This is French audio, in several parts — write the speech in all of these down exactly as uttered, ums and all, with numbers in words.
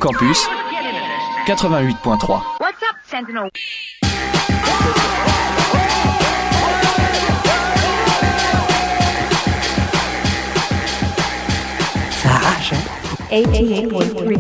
Campus quatre-vingt-huit point trois. What's up, Sentinel? Ça arrache, hein? eighty-eight point three.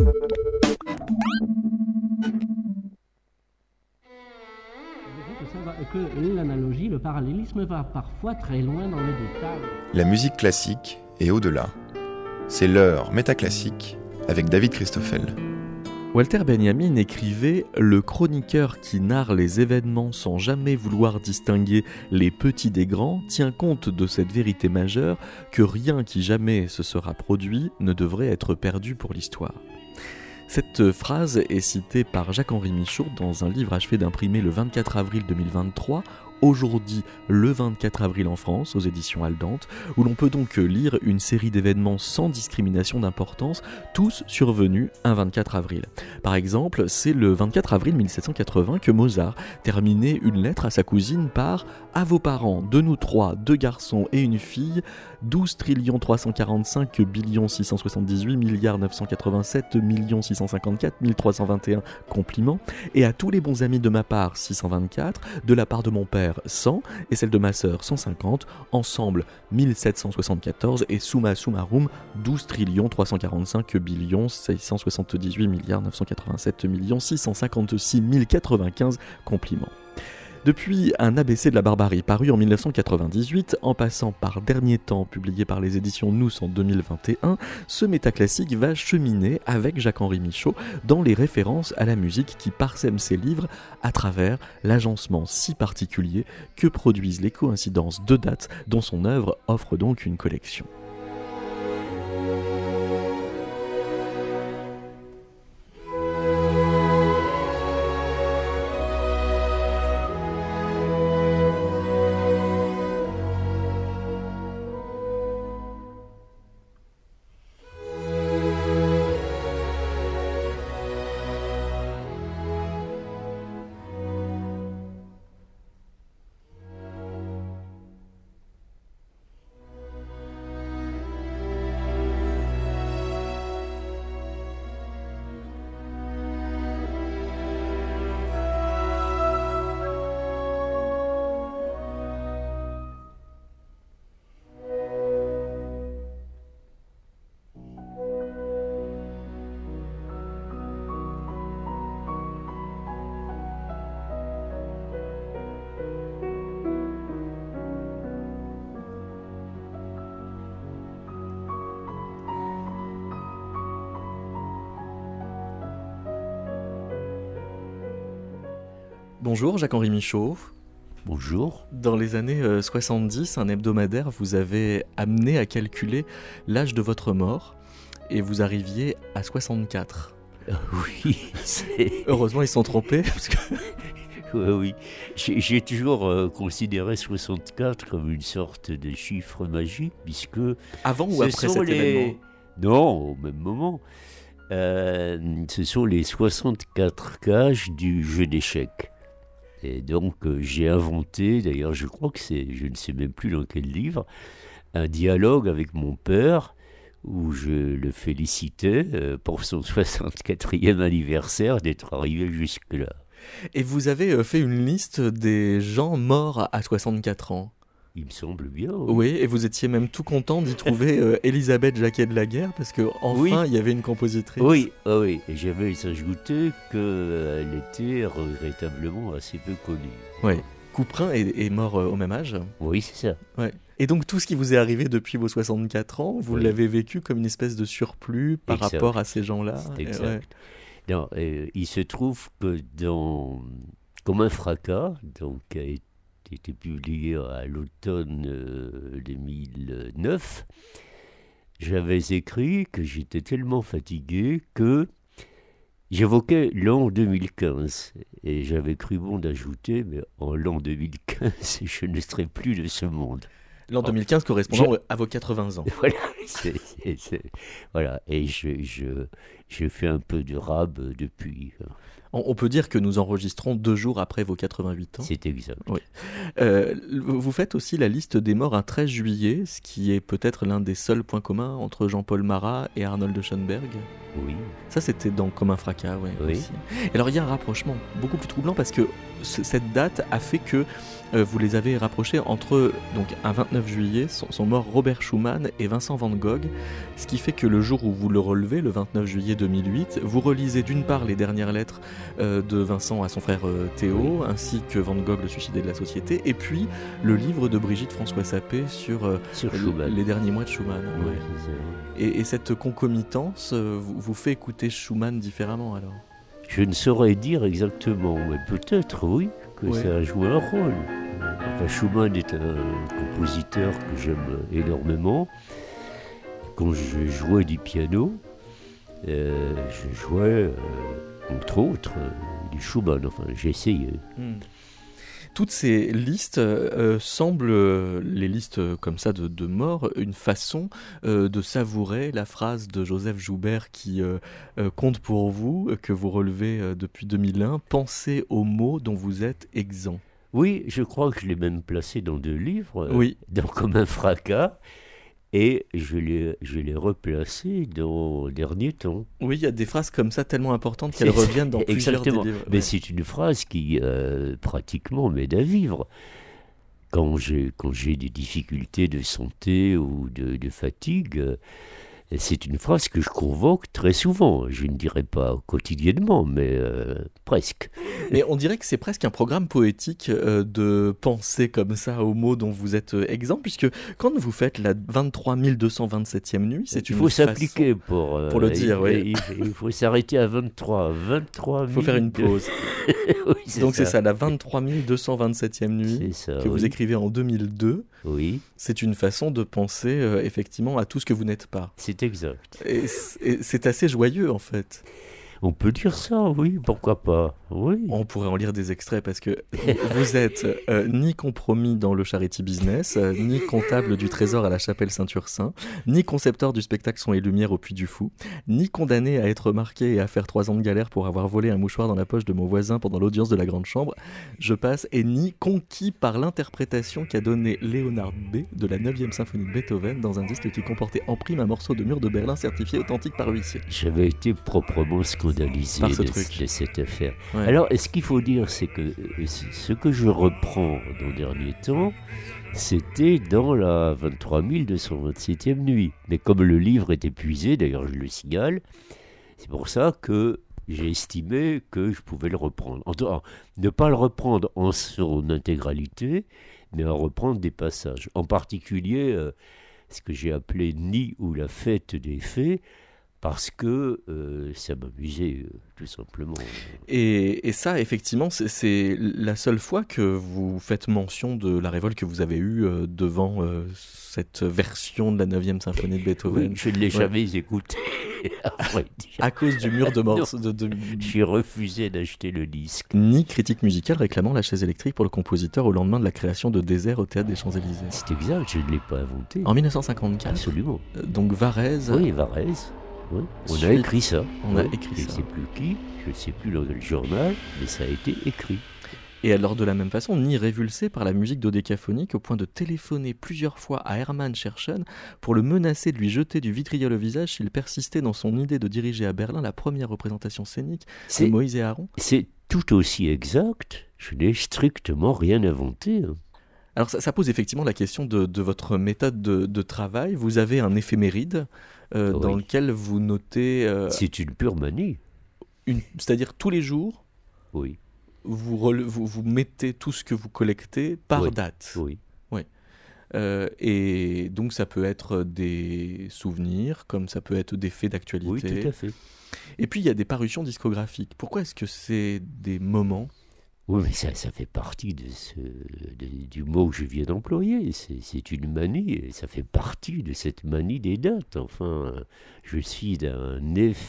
Que l'analogie, le parallélisme va parfois très loin dans le détail. La musique classique et au-delà. C'est l'heure métaclassique avec David Christoffel. Walter Benjamin écrivait « Le chroniqueur qui narre les événements sans jamais vouloir distinguer les petits des grands tient compte de cette vérité majeure que rien qui jamais se sera produit ne devrait être perdu pour l'histoire ». Cette phrase est citée par Jacques-Henri Michaud dans un livre achevé d'imprimer le vingt-quatre avril deux mille vingt-trois, aujourd'hui le vingt-quatre avril en France, aux éditions Aldante, où l'on peut donc lire une série d'événements sans discrimination d'importance, tous survenus un vingt-quatre avril. Par exemple, c'est le vingt-quatre avril mille sept cent quatre-vingts que Mozart terminait une lettre à sa cousine par « À vos parents, de nous trois, deux garçons et une fille, douze trillions trois cent quarante-cinq billions six cent soixante-dix-huit milliards neuf cent quatre-vingt-sept millions six cent cinquante-quatre mille trois cent vingt et un compliments, et à tous les bons amis de ma part six cent vingt-quatre, de la part de mon père cent et celle de ma sœur cent cinquante, ensemble mille sept cent soixante-quatorze et summa summarum douze trillions trois cent quarante-cinq billions six cent soixante-dix-huit milliards neuf cent quatre-vingt-sept millions six cent cinquante-six mille quatre-vingt-quinze compliments. Depuis un A B C de la barbarie paru en dix-neuf cent quatre-vingt-dix-huit, en passant par Dernier Temps publié par les éditions Nous en deux mille vingt et un, ce métaclassique va cheminer avec Jacques-Henri Michaud dans les références à la musique qui parsèment ses livres à travers l'agencement si particulier que produisent les coïncidences de dates dont son œuvre offre donc une collection. Bonjour Jacques-Henri Michaud. Bonjour. Dans les années euh, soixante-dix, un hebdomadaire vous avait amené à calculer l'âge de votre mort et vous arriviez à soixante-quatre. Euh, oui, c'est... Heureusement ils se sont trompés. Parce que... oui, oui. J'ai, j'ai toujours euh, considéré soixante-quatre comme une sorte de chiffre magique puisque... Avant ou après cet les... événement ? Non, au même moment. Euh, ce sont les soixante-quatre cages du jeu d'échecs. Et donc euh, j'ai inventé, d'ailleurs je crois que c'est, je ne sais même plus dans quel livre, un dialogue avec mon père où je le félicitais euh, pour son soixante-quatrième anniversaire d'être arrivé jusque-là. Et vous avez euh, fait une liste des gens morts à soixante-quatre ans. Il me semble bien. Oui, oui, et vous étiez même tout content d'y trouver euh, Elisabeth Jacquet de la Guerre, parce qu'enfin, oui. Il y avait une compositrice. Oui, oh oui. Et j'avais ajouté qu'elle était regrettablement assez peu connue. Oui. Couperin est, est mort euh, au même âge. Oui, c'est ça. Ouais. Et donc tout ce qui vous est arrivé depuis vos soixante-quatre ans, vous oui. l'avez vécu comme une espèce de surplus par exact. rapport à ces gens-là. C'est exact. Ouais. Non, euh, il se trouve que dans Comme un fracas, donc a été été publié à l'automne euh, deux mille neuf, j'avais écrit que j'étais tellement fatigué que j'évoquais l'an deux mille quinze. Et j'avais cru bon d'ajouter, mais en l'an deux mille quinze, je ne serai plus de ce monde. L'an deux mille quinze correspondant je... à vos quatre-vingts ans. Voilà, c'est, c'est, c'est, voilà. Et je, je, j'ai fait un peu de rab euh, depuis. On, on peut dire que nous enregistrons deux jours après vos quatre-vingt-huit ans. C'est exact. Oui. Euh, vous faites aussi la liste des morts un treize juillet, ce qui est peut-être l'un des seuls points communs entre Jean-Paul Marat et Arnold de Schoenberg. Oui. Ça, c'était dans Comme un fracas, ouais, Oui. aussi. Et alors, il y a un rapprochement beaucoup plus troublant parce que ce- cette date a fait que euh, vous les avez rapprochés entre, donc, un vingt-neuf juillet, sont, sont morts Robert Schumann et Vincent van Gogh, ce qui fait que le jour où vous le relevez, le vingt-neuf juillet deux mille huit, vous relisez d'une part les dernières lettres euh, de Vincent à son frère euh, Théo, ainsi que Van Gogh, le suicidé de la société, et puis le livre de Brigitte François Sapé sur, euh, Sur l- Schumann. les derniers mois de Schumann. Ouais, Ouais. c'est ça. Et, et cette concomitance euh, vous, vous fait écouter Schumann différemment alors? Je ne saurais dire exactement, mais peut-être, oui, que Ouais. ça a joué un rôle. Enfin, Schumann est un compositeur que j'aime énormément. Quand je jouais du piano, euh, je jouais, euh, entre autres, euh, du Schumann. Enfin, j'ai essayé. Hmm. Toutes ces listes euh, semblent, euh, les listes euh, comme ça de, de morts, une façon euh, de savourer la phrase de Joseph Joubert qui euh, euh, compte pour vous, euh, que vous relevez euh, depuis deux mille un, « Pensez aux mots dont vous êtes exempt ». Oui, je crois que je l'ai même placé dans deux livres, euh, Oui. dans Comme un fracas, et je l'ai, je l'ai replacé dans Dernier temps. Oui, il y a des phrases comme ça tellement importantes qu'elles C'est- reviennent dans plusieurs des Exactement. livres. Mais Ouais. c'est une phrase qui euh, pratiquement m'aide à vivre. Quand j'ai, quand j'ai des difficultés de santé ou de, de fatigue, euh, c'est une phrase que je convoque très souvent. Je ne dirais pas quotidiennement, mais euh, presque. Mais on dirait que c'est presque un programme poétique euh, de penser comme ça aux mots dont vous êtes euh, exempt, puisque quand vous faites la vingt-trois mille deux cent vingt-septième nuit, c'est Il une faut façon- s'appliquer pour, euh, pour le dire, il, oui. il- il faut s'arrêter à vingt-trois. vingt-trois Il faut faire une mille. pause. Oui, c'est Donc ça. c'est ça, la vingt-trois mille deux cent vingt-septième nuit C'est ça, que vous oui. écrivez en deux mille deux. Oui, C'est une façon de penser euh, effectivement à tout ce que vous n'êtes pas. c'est exact. Et c- et c'est assez joyeux en fait. On peut dire ça, oui, pourquoi pas. Oui. On pourrait en lire des extraits parce que vous êtes euh, ni compromis dans le charity business, euh, ni comptable du trésor à la chapelle Saint-Ursin, ni concepteur du spectacle Son et Lumière au Puy du Fou, ni condamné à être marqué et à faire trois ans de galère pour avoir volé un mouchoir dans la poche de mon voisin pendant l'audience de la Grande Chambre, je passe, et ni conquis par l'interprétation qu'a donnée Léonard B. de la neuvième symphonie de Beethoven dans un disque qui comportait en prime un morceau de mur de Berlin certifié authentique par huissier. J'avais été proprement scandalisé Par ce de, truc. de cette affaire. Ouais. Alors, ce qu'il faut dire, c'est que euh, ce que je reprends dans Dernier temps, c'était dans la vingt-trois mille deux cent vingt-septième nuit. Mais comme le livre est épuisé, d'ailleurs je le signale, c'est pour ça que j'ai estimé que je pouvais le reprendre. En tout cas, ne pas le reprendre en son intégralité, mais en reprendre des passages. En particulier, euh, ce que j'ai appelé Nid ou la fête des fées, parce que euh, ça m'amusait euh, tout simplement. Et, et ça, effectivement, c'est, c'est la seule fois que vous faites mention de la révolte que vous avez eue euh, devant euh, cette version de la neuvième symphonie de Beethoven. Oui, je ne l'ai Ouais. jamais écouté. à vrai dire. À cause du mur de morceaux de, de- J'ai refusé d'acheter le disque. Ni critique musicale réclamant la chaise électrique pour le compositeur au lendemain de la création de Désert au Théâtre des Champs-Élysées. C'est exact, je ne l'ai pas inventé. En dix-neuf cent cinquante-quatre, Absolument. euh, donc Varèse, Oui, Varèse. Oui. On a Suite. écrit ça. On a Oui. écrit Je ne ça. sais plus qui, je ne sais plus dans quel journal, mais ça a été écrit. et alors de la même façon, ni révulsé par la musique dodécaphonique au point de téléphoner plusieurs fois à Hermann Scherchen pour le menacer de lui jeter du vitriol au visage s'il persistait dans son idée de diriger à Berlin la première représentation scénique de C'est, Moïse et Aaron. c'est tout aussi exact. Je n'ai strictement rien inventé. hein. Alors ça, ça pose effectivement la question de, de votre méthode de, de travail. Vous avez un éphéméride euh, Oui. dans lequel vous notez, euh, C'est une pure manie. une, c'est-à-dire tous les jours, Oui, vous, rele- vous, vous mettez tout ce que vous collectez par Oui. date. oui. Euh, et donc ça peut être des souvenirs, comme ça peut être des faits d'actualité. Oui, tout à fait. Et puis il y a des parutions discographiques. Pourquoi est-ce que c'est des moments? Oui, mais ça, ça fait partie de ce, de- du mot que je viens d'employer. C'est, c'est une manie, et ça fait partie de cette manie des dates. Enfin, je suis un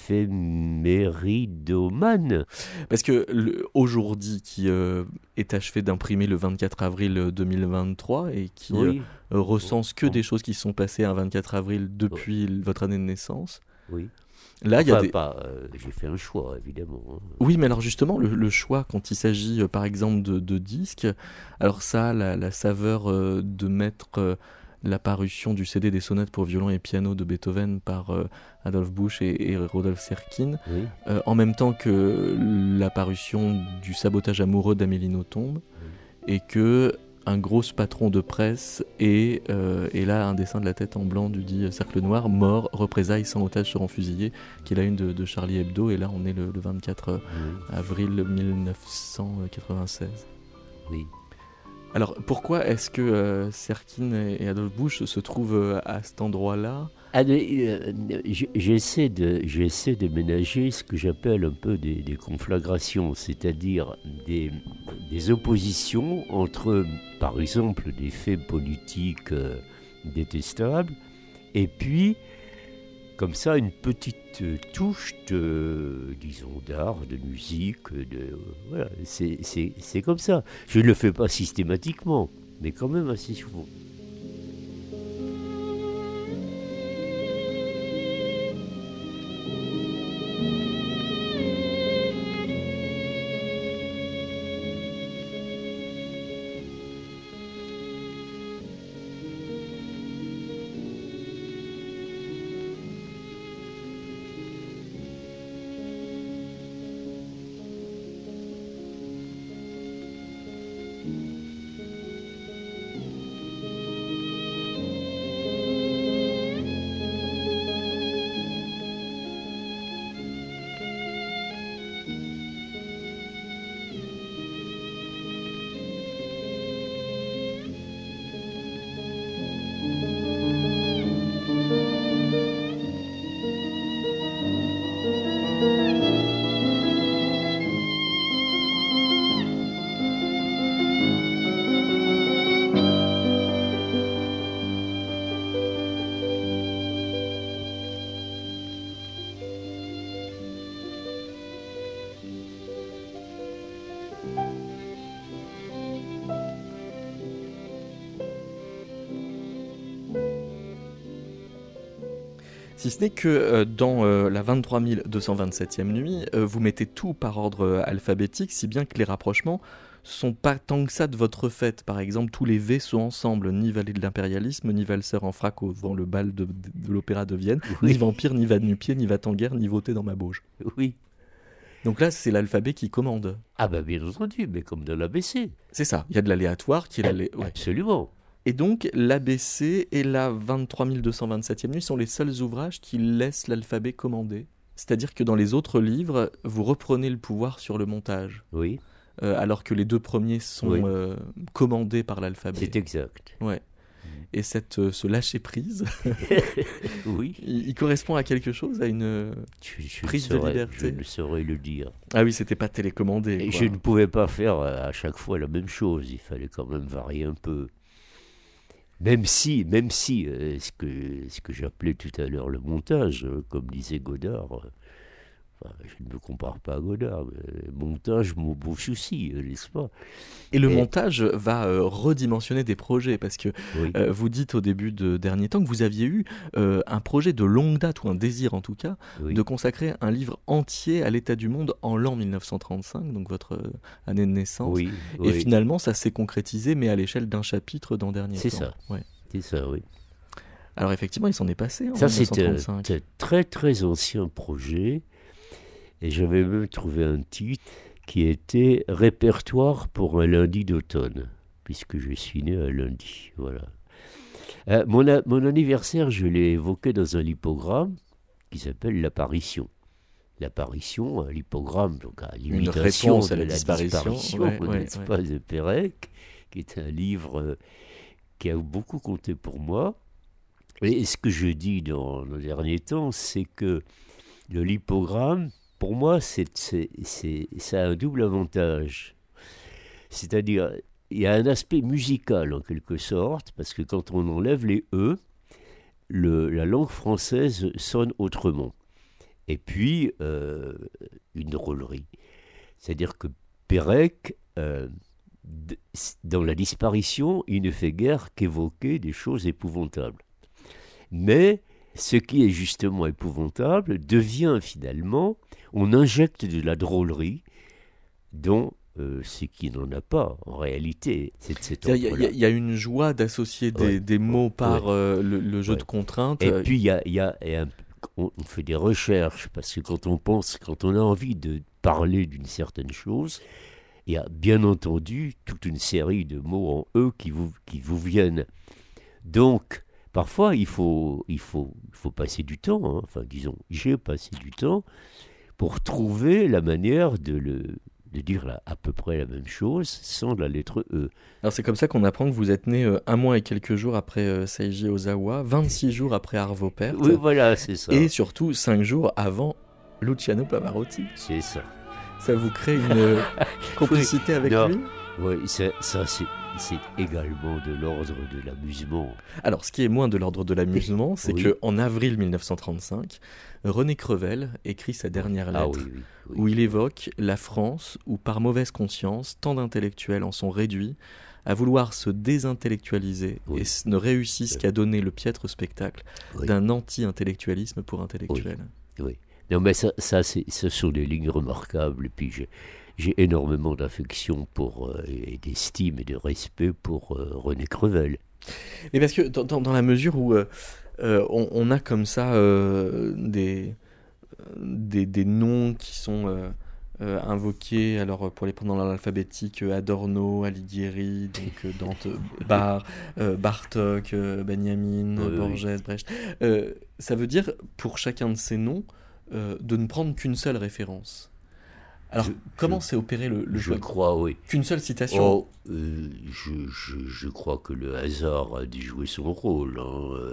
éphéméridomane. Parce que le Aujourd'hui, qui euh, est achevé d'imprimer le vingt-quatre avril deux mille vingt-trois et qui euh, Oui, euh, recense que Oh. des choses qui se sont passées un vingt-quatre avril depuis l- votre année de naissance, oui. Là, il y a Enfin, des... pas, euh, j'ai fait un choix, évidemment. hein. Oui, mais alors justement, le, le choix, quand il s'agit euh, par exemple de, de disques, alors ça, la, la saveur euh, de mettre euh, la parution du C D des sonates pour violon et piano de Beethoven par euh, Adolphe Busch et, et Rodolphe Serkin, Oui. euh, en même temps que la parution du Sabotage amoureux d'Amélie Nothomb, et que un gros patron de presse et, euh, et là un dessin de la tête en blanc du dit Cercle Noir, mort, représailles, cent otages seront fusillés, qui est la une de, de Charlie Hebdo, et là on est le, le vingt-quatre Oui. avril mille neuf cent quatre-vingt-seize. Oui. Alors pourquoi est-ce que euh, Serkin et, et Adolphe Busch se trouvent euh, à cet endroit-là? Ah, mais, euh, j- j'essaie de, j'essaie de ménager ce que j'appelle un peu des, des conflagrations, c'est-à-dire des, des oppositions entre, par exemple, des faits politiques euh, détestables, et puis, comme ça, une petite euh, touche de, disons, d'art, de musique, de, euh, voilà, c'est, c'est, c'est comme ça. Je ne le fais pas systématiquement, mais quand même assez souvent. Si ce n'est que euh, dans euh, la vingt-trois mille deux cent vingt-septième nuit, euh, vous mettez tout par ordre euh, alphabétique, si bien que les rapprochements sont pas tant que ça de votre fait. Par exemple, tous les V sont ensemble, ni valet de l'impérialisme, ni valseur en frac au devant le bal de, de, de l'opéra de Vienne, Oui. ni vampire, ni va de nu-pied, ni va en guerre, ni voter dans ma bauge. Oui. Donc là, c'est l'alphabet qui commande. Ah ben bien entendu, mais comme dans l'A B C. C'est ça, il y a de l'aléatoire qui est l'alé... ouais. Absolument. Et donc, l'A B C et la vingt-trois mille deux cent vingt-septième nuit sont les seuls ouvrages qui laissent l'alphabet commandé. C'est-à-dire que dans les autres livres, vous reprenez le pouvoir sur le montage, Oui, euh, alors que les deux premiers sont Oui. euh, commandés par l'alphabet. c'est exact. Ouais. Et cette, euh, ce lâcher-prise, Oui. il, il correspond à quelque chose, à une euh, Je, je prise ne de saurais- liberté. Je ne saurais le dire. Ah oui, c'était pas télécommandé. Et quoi. je ne pouvais pas faire euh, à chaque fois la même chose. Il fallait quand même varier un peu. Même si, même si, euh, ce que, ce que j'appelais tout à l'heure le montage, euh, comme disait Godard, euh, enfin, je ne me compare pas à Godard, mais montage, mon beau souci, euh, n'est-ce pas? Et le Et- montage va euh, redimensionner des projets, parce que Oui, euh, vous dites au début de dernier temps que vous aviez eu euh, un projet de longue date, ou un désir en tout cas, oui. de consacrer un livre entier à l'état du monde en l'an mille neuf cent trente-cinq, donc votre euh, année de naissance. oui, Et oui. finalement, ça s'est concrétisé, mais à l'échelle d'un chapitre dans Dernier C'est temps. ça. Ouais. C'est ça, oui. Alors effectivement, il s'en est passé en Ça, c'est un, mille neuf cent trente-cinq. un très très ancien projet. Et j'avais même trouvé un titre qui était Répertoire pour un lundi d'automne, puisque je suis né un lundi. Voilà. Euh, mon, a- mon anniversaire, je l'ai évoqué dans un lipogramme qui s'appelle L'Apparition. L'apparition, un lipogramme, donc à l'imitation réponse à de la la disparition, disparition, ouais, ouais, n'est-ce ouais. pas, de Pérec, qui est un livre euh, qui a beaucoup compté pour moi. Et ce que je dis dans le dernier temps, c'est que le lipogramme, pour moi, c'est, c'est, c'est, ça a un double avantage. C'est-à-dire, il y a un aspect musical en quelque sorte, parce que quand on enlève les E, le, la langue française sonne autrement. Et puis, euh, une drôlerie. C'est-à-dire que Pérec, euh, d- dans la disparition, il ne fait guère qu'évoquer des choses épouvantables. Mais ce qui est justement épouvantable devient finalement, on injecte de la drôlerie dont euh, ce qui n'en a pas en réalité. C'est de cet Il y, a- il y a- il y a une joie d'associer des, Ouais. des mots par Ouais. euh, le, le jeu Ouais. de contraintes. Et euh, puis il y a, il y a- et un- on, on fait des recherches parce que quand on pense, quand on a envie de parler d'une certaine chose, il y a bien entendu toute une série de mots en E qui vous, qui vous viennent. Donc, parfois, il faut, il faut, il faut passer du temps, hein. Enfin, disons, j'ai passé du temps pour trouver la manière de, le, de dire la- à peu près la même chose sans la lettre E. Alors c'est comme ça qu'on apprend que vous êtes né euh, un mois et quelques jours après euh, Seiji Ozawa, vingt-six jours après Arvo Pärt, Oui, voilà, c'est ça. et surtout cinq jours avant Luciano Pavarotti. C'est ça. Ça vous crée une euh, complicité avec Non. lui? Oui, ça, ça c'est, c'est également de l'ordre de l'amusement. Alors, ce qui est moins de l'ordre de l'amusement, c'est Oui. qu'en avril mille neuf cent trente-cinq, René Crevel écrit sa dernière Ah lettre, oui, oui. oui. où il évoque la France où, par mauvaise conscience, tant d'intellectuels en sont réduits à vouloir se désintellectualiser Oui. et s- ne réussissent Oui. qu'à donner le piètre spectacle Oui. d'un anti-intellectualisme pour intellectuels. Oui. Non, mais ça, ça c'est, ce sont des lignes remarquables. Et puis, j'ai, j'ai énormément d'affection pour, euh, et d'estime et de respect pour euh, René Crevel. Mais parce que dans, dans- dans la mesure où euh, euh, on, on a comme ça euh, des, des, des noms qui sont euh, euh, invoqués, alors pour les prendre dans l'alphabétique, euh, Adorno, Alighieri, donc euh, Dante, Bar, euh, Bartok, euh, Benjamin, Oui, oui. Borges, Brecht. Euh, ça veut dire pour chacun de ces noms euh, de ne prendre qu'une seule référence. Alors Je- comment je- s'est opéré le, le Je choix de- crois, oui. Qu'une seule citation. Oh, euh, je, je, je crois que le hasard a dû jouer son rôle. Hein. euh.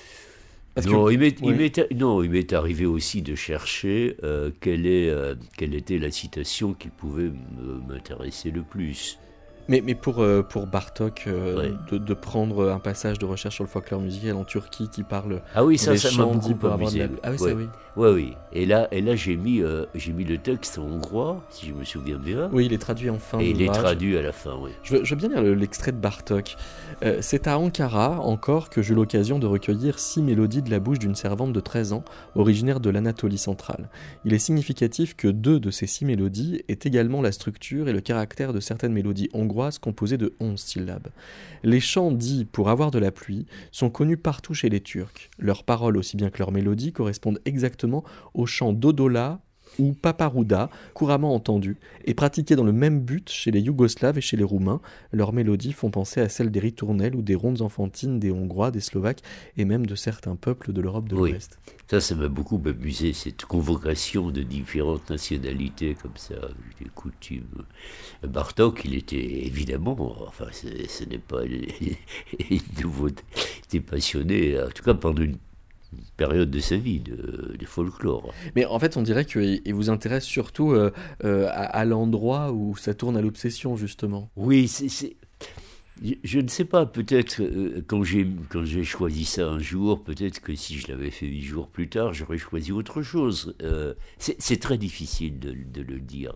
Parce non, que- il m'est, il oui. m'est- non, il m'est arrivé aussi de chercher euh, quelle, est, euh, quelle était la citation qui pouvait me- m'intéresser le plus. Mais, mais pour, euh, pour Bartok, euh, Ouais. de, de prendre un passage de recherche sur le folklore musical en Turquie qui parle Ah oui, ça, des ça m'a chants dits beaucoup pour avoir de amusé. la... Ah oui, ouais. ça oui. Ouais, oui. Et là, et là j'ai, mis, euh, j'ai mis le texte en hongrois, si je me souviens bien. Oui, il est traduit en fin et il est d'ouvrage. traduit à la fin, oui. Je veux, je veux bien lire le- l'extrait de Bartok. Euh, c'est à Ankara, encore, que j'eus l'occasion de recueillir six mélodies de la bouche d'une servante de treize ans, originaire de l'Anatolie centrale. Il est significatif que deux de ces six mélodies aient également la structure et le caractère de certaines mélodies hongroises composées de onze syllabes. Les chants dits pour avoir de la pluie sont connus partout chez les Turcs. Leurs paroles, aussi bien que leurs mélodies, correspondent exactement aux chants d'Odola ou Paparouda, couramment entendus, et pratiqués dans le même but chez les Yougoslaves et chez les Roumains. Leurs mélodies font penser à celles des ritournelles ou des rondes enfantines des Hongrois, des Slovaques et même de certains peuples de l'Europe de Oui. l'Ouest. Ça, ça m'a beaucoup amusé, cette convocation de différentes nationalités comme ça, des coutumes. Bartok, il était évidemment, enfin, ce, ce n'est pas une nouveauté, il était passionné, en tout cas pendant une période de sa vie, de, de folklore. Mais en fait, on dirait qu'il il vous intéresse surtout euh, euh, à, à l'endroit où ça tourne à l'obsession, justement. Oui, c'est... c'est- Je, je ne sais pas, peut-être euh, quand j'ai quand j'ai choisi ça un jour, peut-être que si je l'avais fait huit jours plus tard, j'aurais choisi autre chose. Euh, c'est, c'est très difficile de, de le dire.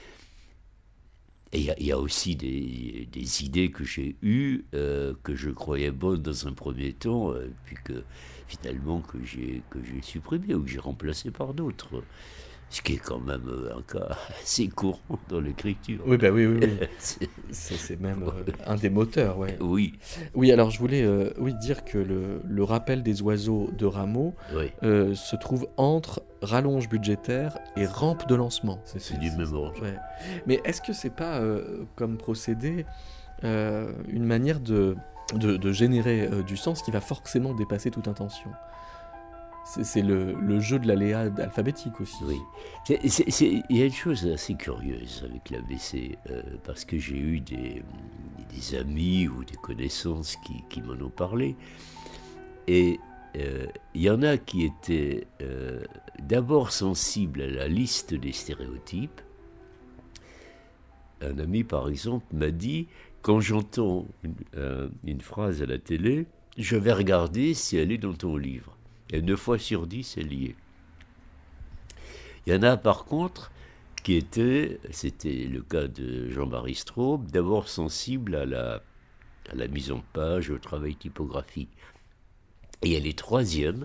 Et il y a- il y, a aussi des, des idées que j'ai eues, euh, que je croyais bonnes dans un premier temps, euh, puis que finalement que j'ai, que j'ai supprimées ou que j'ai remplacées par d'autres. Ce qui est quand même euh, un cas assez courant dans l'écriture. Oui, bah oui, oui, oui. C'est- C'est, c'est même euh, un des moteurs, ouais. oui, Oui, alors je voulais euh, oui, dire que le, le rappel des oiseaux de Rameau oui. euh, se trouve entre rallonge budgétaire et rampe de lancement. C'est du même ordre. Ouais. Mais est-ce que c'est pas, euh, comme procédé, euh, une manière de, de, de générer euh, du sens qui va forcément dépasser toute intention? C'est, c'est le, le jeu de l'aléa alphabétique aussi. Oui. C'est- c'est- c'est- Il y a une chose assez curieuse avec l'A B C, euh, parce que j'ai eu des, des amis ou des connaissances qui, qui m'en ont parlé. Et euh, il y en a qui étaient euh, d'abord sensibles à la liste des stéréotypes. Un ami, par exemple, m'a dit, quand j'entends une, euh, une phrase à la télé, je vais regarder si elle est dans ton livre. Et neuf fois sur dix, elle y est. Il y en a par contre qui étaient, c'était le cas de Jean-Marie Straub, d'abord sensible à la, à la mise en page, au travail typographique. Et il y a les troisièmes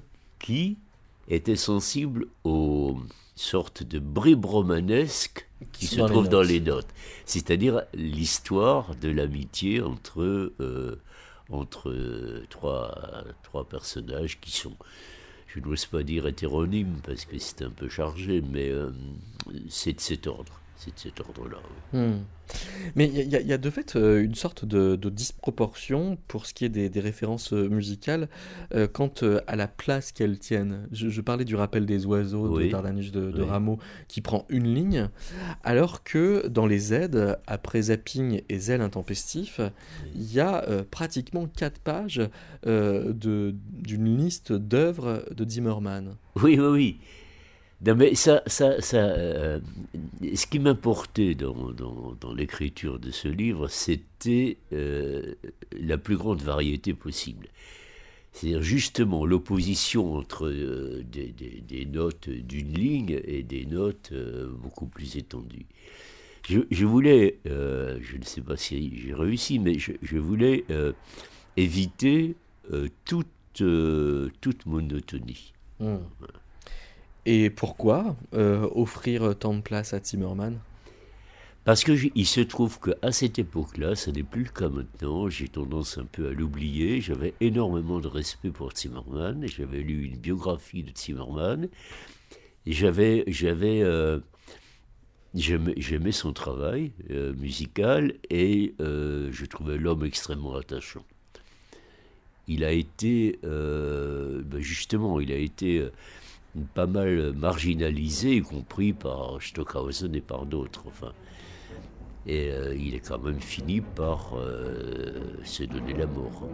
qui était sensible aux sortes de bribes romanesques qui se Dans les trouvent dans notes. les notes. C'est-à-dire l'histoire de l'amitié entre, euh, entre euh, trois, trois personnages qui sont, je n'ose pas dire hétéronymes parce que c'est un peu chargé, mais euh, c'est de cet ordre. C'est de cet ordre-là. Oui. Hmm. Mais il y, y a- y a de fait euh, une sorte de, de disproportion pour ce qui est des, des références euh, musicales euh, quant euh, à la place qu'elles tiennent. Je, je parlais du rappel des oiseaux Oui. de Dardanus de, de Oui. Rameau qui prend une ligne, alors que dans les aides, après Zapping et Zèle intempestif, il y a euh, pratiquement quatre pages euh, de- d'une liste d'œuvres de Zimmermann. Oui, oui, oui. Non, mais ça, ça, ça, euh, ce qui m'importait dans, dans, dans l'écriture de ce livre, c'était euh, la plus grande variété possible. C'est-à-dire justement l'opposition entre euh, des, des- des notes d'une ligne et des notes euh, beaucoup plus étendues. Je, je voulais, euh, je ne sais pas si j'ai réussi, mais je, je voulais euh, éviter euh, toute, euh, toute monotonie. Hmm. Et pourquoi euh, offrir tant de place à Zimmermann? Parce que j- il se trouve qu'à cette époque-là, ça n'est plus le cas maintenant, j'ai tendance un peu à l'oublier, j'avais énormément de respect pour Zimmermann, et j'avais lu une biographie de Zimmermann, et j'avais, j'avais, euh, j'aimais, j'aimais son travail euh, musical, et euh, je trouvais l'homme extrêmement attachant. Il a été, euh, ben justement, il a été euh, pas mal marginalisé, y compris par Stockhausen et par d'autres, enfin. Et euh, il est quand même fini par euh, se donner la mort.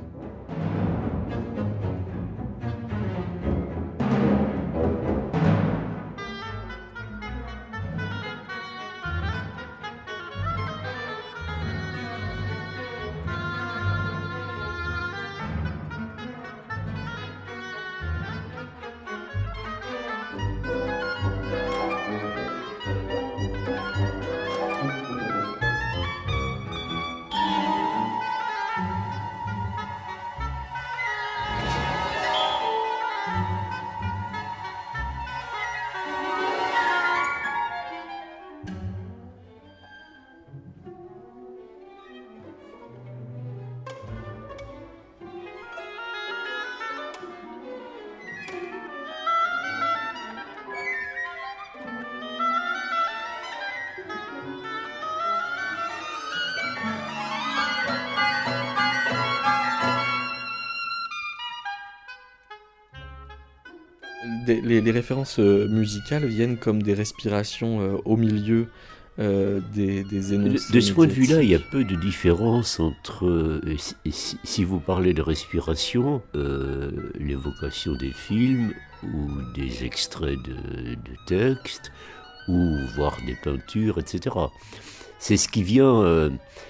Des- les, les références euh, musicales viennent comme des respirations euh, au milieu euh, des, des De, énoncés de ce point de vue-là, il y a médiatiques. peu de différence entre, euh, si, si- si vous parlez de respiration, euh, l'évocation des films ou des extraits de, de textes, ou voire des peintures, et cetera. C'est ce qui vient... euh,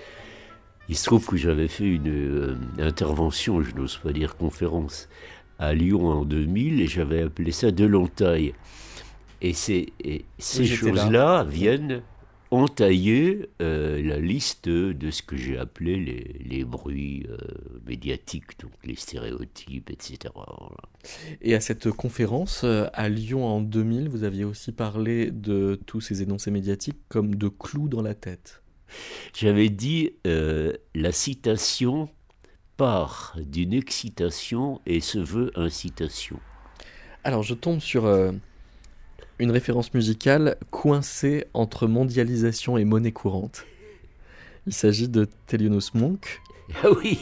il se trouve que j'avais fait une euh, intervention, je n'ose pas dire conférence, à Lyon en deux mille, et j'avais appelé ça de l'entaille. Et, c'est- et ces Oui, j'étais là. choses-là viennent entailler euh, la liste de ce que j'ai appelé les, les bruits euh, médiatiques, donc les stéréotypes, et cetera. Voilà. Et à cette conférence euh, à Lyon en deux mille, vous aviez aussi parlé de tous ces énoncés médiatiques comme de clous dans la tête. J'avais dit euh, la citation part d'une excitation et se veut incitation. Alors je tombe sur euh, une référence musicale coincée entre mondialisation et monnaie courante. Il s'agit de Thelonious Monk. Ah oui.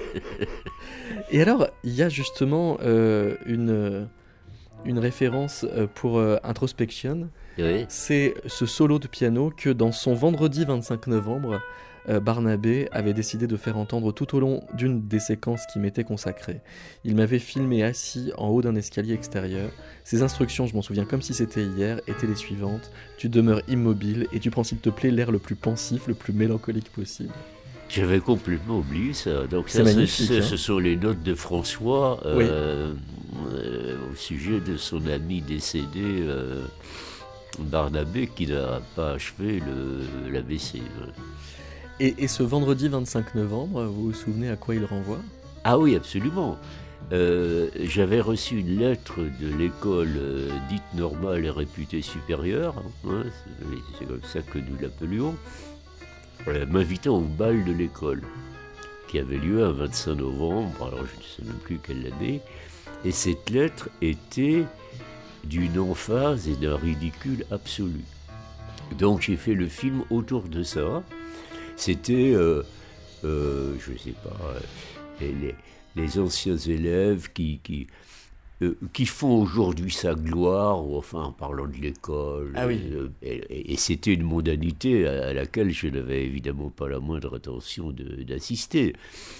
Et alors, il y a justement euh, une, une référence euh, pour euh, Introspection. Oui. C'est ce solo de piano que dans son vendredi vingt-cinq novembre, euh, Barnabé avait décidé de faire entendre tout au long d'une des séquences qui m'était consacrée. Il m'avait filmé assis en haut d'un escalier extérieur. Ses instructions, je m'en souviens comme si c'était hier, étaient les suivantes. Tu demeures immobile et tu prends s'il te plaît l'air le plus pensif, le plus mélancolique possible. J'avais complètement oublié ça. Donc C'est ça, ce- magnifique, ce, hein. ce sont les notes de François euh, euh, au sujet de son ami décédé, euh, Barnabé, qui n'a pas achevé le, l'A B C. Et, et ce vendredi vingt-cinq novembre, vous vous souvenez à quoi il renvoie ? Ah oui, absolument. euh, j'avais reçu une lettre de l'école euh, dite normale et réputée supérieure, hein, c'est, c'est comme ça que nous l'appelions, euh, m'invitant au bal de l'école, qui avait lieu un vingt-cinq novembre, alors je ne sais même plus quelle année, et cette lettre était d'une emphase et d'un ridicule absolu. Donc j'ai fait le film autour de ça. C'était, euh, euh, je ne sais pas, les, les, les anciens élèves qui, qui, euh, qui font aujourd'hui sa gloire, ou enfin en parlant de l'école. Ah oui. euh, et, et c'était une mondanité à, à laquelle je n'avais évidemment pas la moindre intention de, d'assister.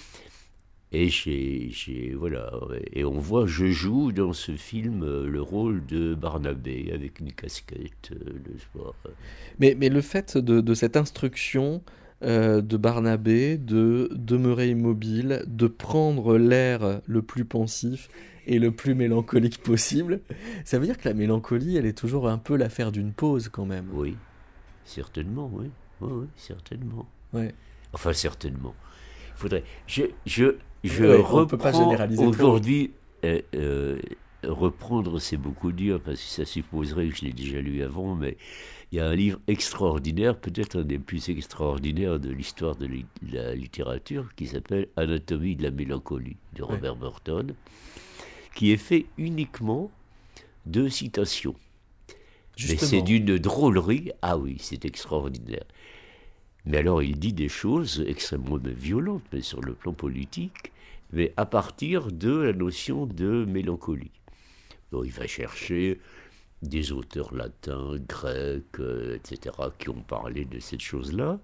Et j'ai, j'ai, voilà, et on voit, je joue dans ce film euh, le rôle de Barnabé avec une casquette, euh, n'est-ce pas ? Mais, mais le fait de, de cette instruction euh, de Barnabé de demeurer immobile, de prendre l'air le plus pensif et le plus mélancolique possible, ça veut dire que la mélancolie, elle est toujours un peu l'affaire d'une pause quand même. Oui, certainement, oui, oui, oui certainement. Ouais. Enfin, certainement. Il faudrait. Je, je, je ouais, reprends on peut pas généraliser aujourd'hui. Euh, euh, reprendre, c'est beaucoup dire parce que ça supposerait que je l'ai déjà lu avant, mais il y a un livre extraordinaire, peut-être un des plus extraordinaires de l'histoire de li- la littérature, qui s'appelle Anatomie de la mélancolie de Robert ouais. Burton, qui est fait uniquement de citations. Justement. Mais c'est d'une drôlerie. Ah oui, c'est extraordinaire. Mais alors, il dit des choses extrêmement violentes, mais sur le plan politique, mais à partir de la notion de mélancolie. Donc, il va chercher des auteurs latins, grecs, euh, et cetera, qui ont parlé de cette chose-là,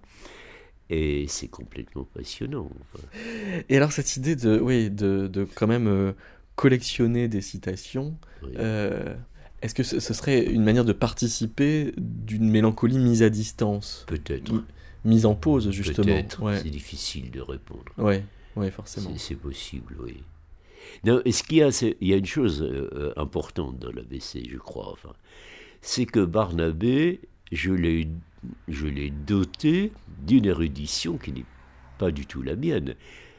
et c'est complètement passionnant. Enfin. Et alors, cette idée de, oui, de, de quand même euh, collectionner des citations, oui. euh, est-ce que ce, ce serait une manière de participer d'une mélancolie mise à distance ? Peut-être. M- mise en pause, justement. Peut-être, ouais. C'est difficile de répondre. Oui, ouais, forcément. C'est, c'est possible, oui. Non, ce qu'il y a, c'est, il y a une chose euh, importante dans l'A B C, je crois, enfin, c'est que Barnabé, je l'ai, je l'ai doté d'une érudition qui n'est pas du tout la mienne.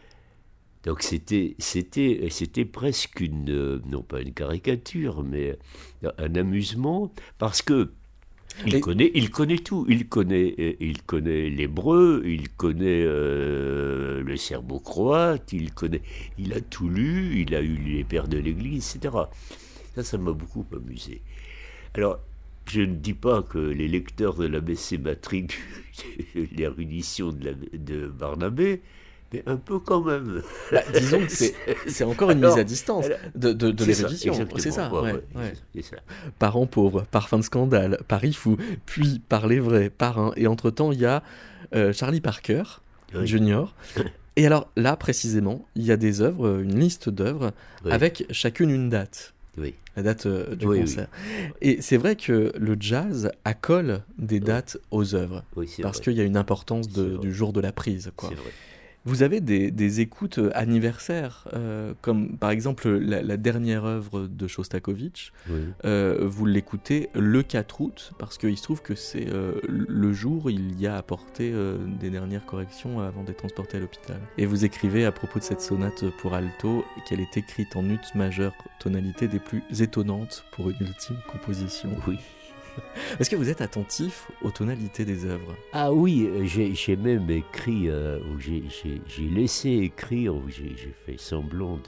Donc c'était, c'était, c'était presque une, non pas une caricature, mais un amusement, parce que il, Et... connaît, il connaît tout. Il connaît, il connaît l'hébreu, il connaît euh, le serbo-croate, il connaît, il a tout lu, il a eu les pères de l'Église, et cetera. Ça, ça m'a beaucoup amusé. Alors, je ne dis pas que les lecteurs de l'A B C m'attribuent l'érudition de, la, de Barnabé, mais un peu quand même. Bah, disons que c'est, c'est encore une alors, mise à distance de, de, de c'est l'érudition. Ça, c'est ça, ouais, ouais, ouais. C'est ça. Parents pauvres, parfum de scandale, Paris fou, puis Parler vrai, Parrain, et entre-temps, il y a euh, Charlie Parker, oui. Junior. Et alors, là, précisément, il y a des œuvres, une liste d'œuvres, oui. avec chacune une date. Oui. La date euh, du oui, concert. Oui. Et c'est vrai que le jazz accole des dates oui. aux œuvres, oui, c'est parce vrai. qu'il y a une importance de, du jour de la prise, quoi. C'est vrai. Vous avez des, des écoutes anniversaires, euh, comme par exemple la, la dernière œuvre de Shostakovich. Oui. Euh, vous l'écoutez le quatre août, parce qu'il se trouve que c'est euh, le jour où il y a apporté euh, des dernières corrections avant d'être transporté à l'hôpital. Et vous écrivez à propos de cette sonate pour alto qu'elle est écrite en ut majeure, tonalité des plus étonnantes pour une ultime composition. Oui. Est-ce que vous êtes attentif aux tonalités des œuvres ? Ah oui, j'ai, j'ai même écrit, euh, j'ai, j'ai, j'ai laissé écrire, j'ai, j'ai fait semblant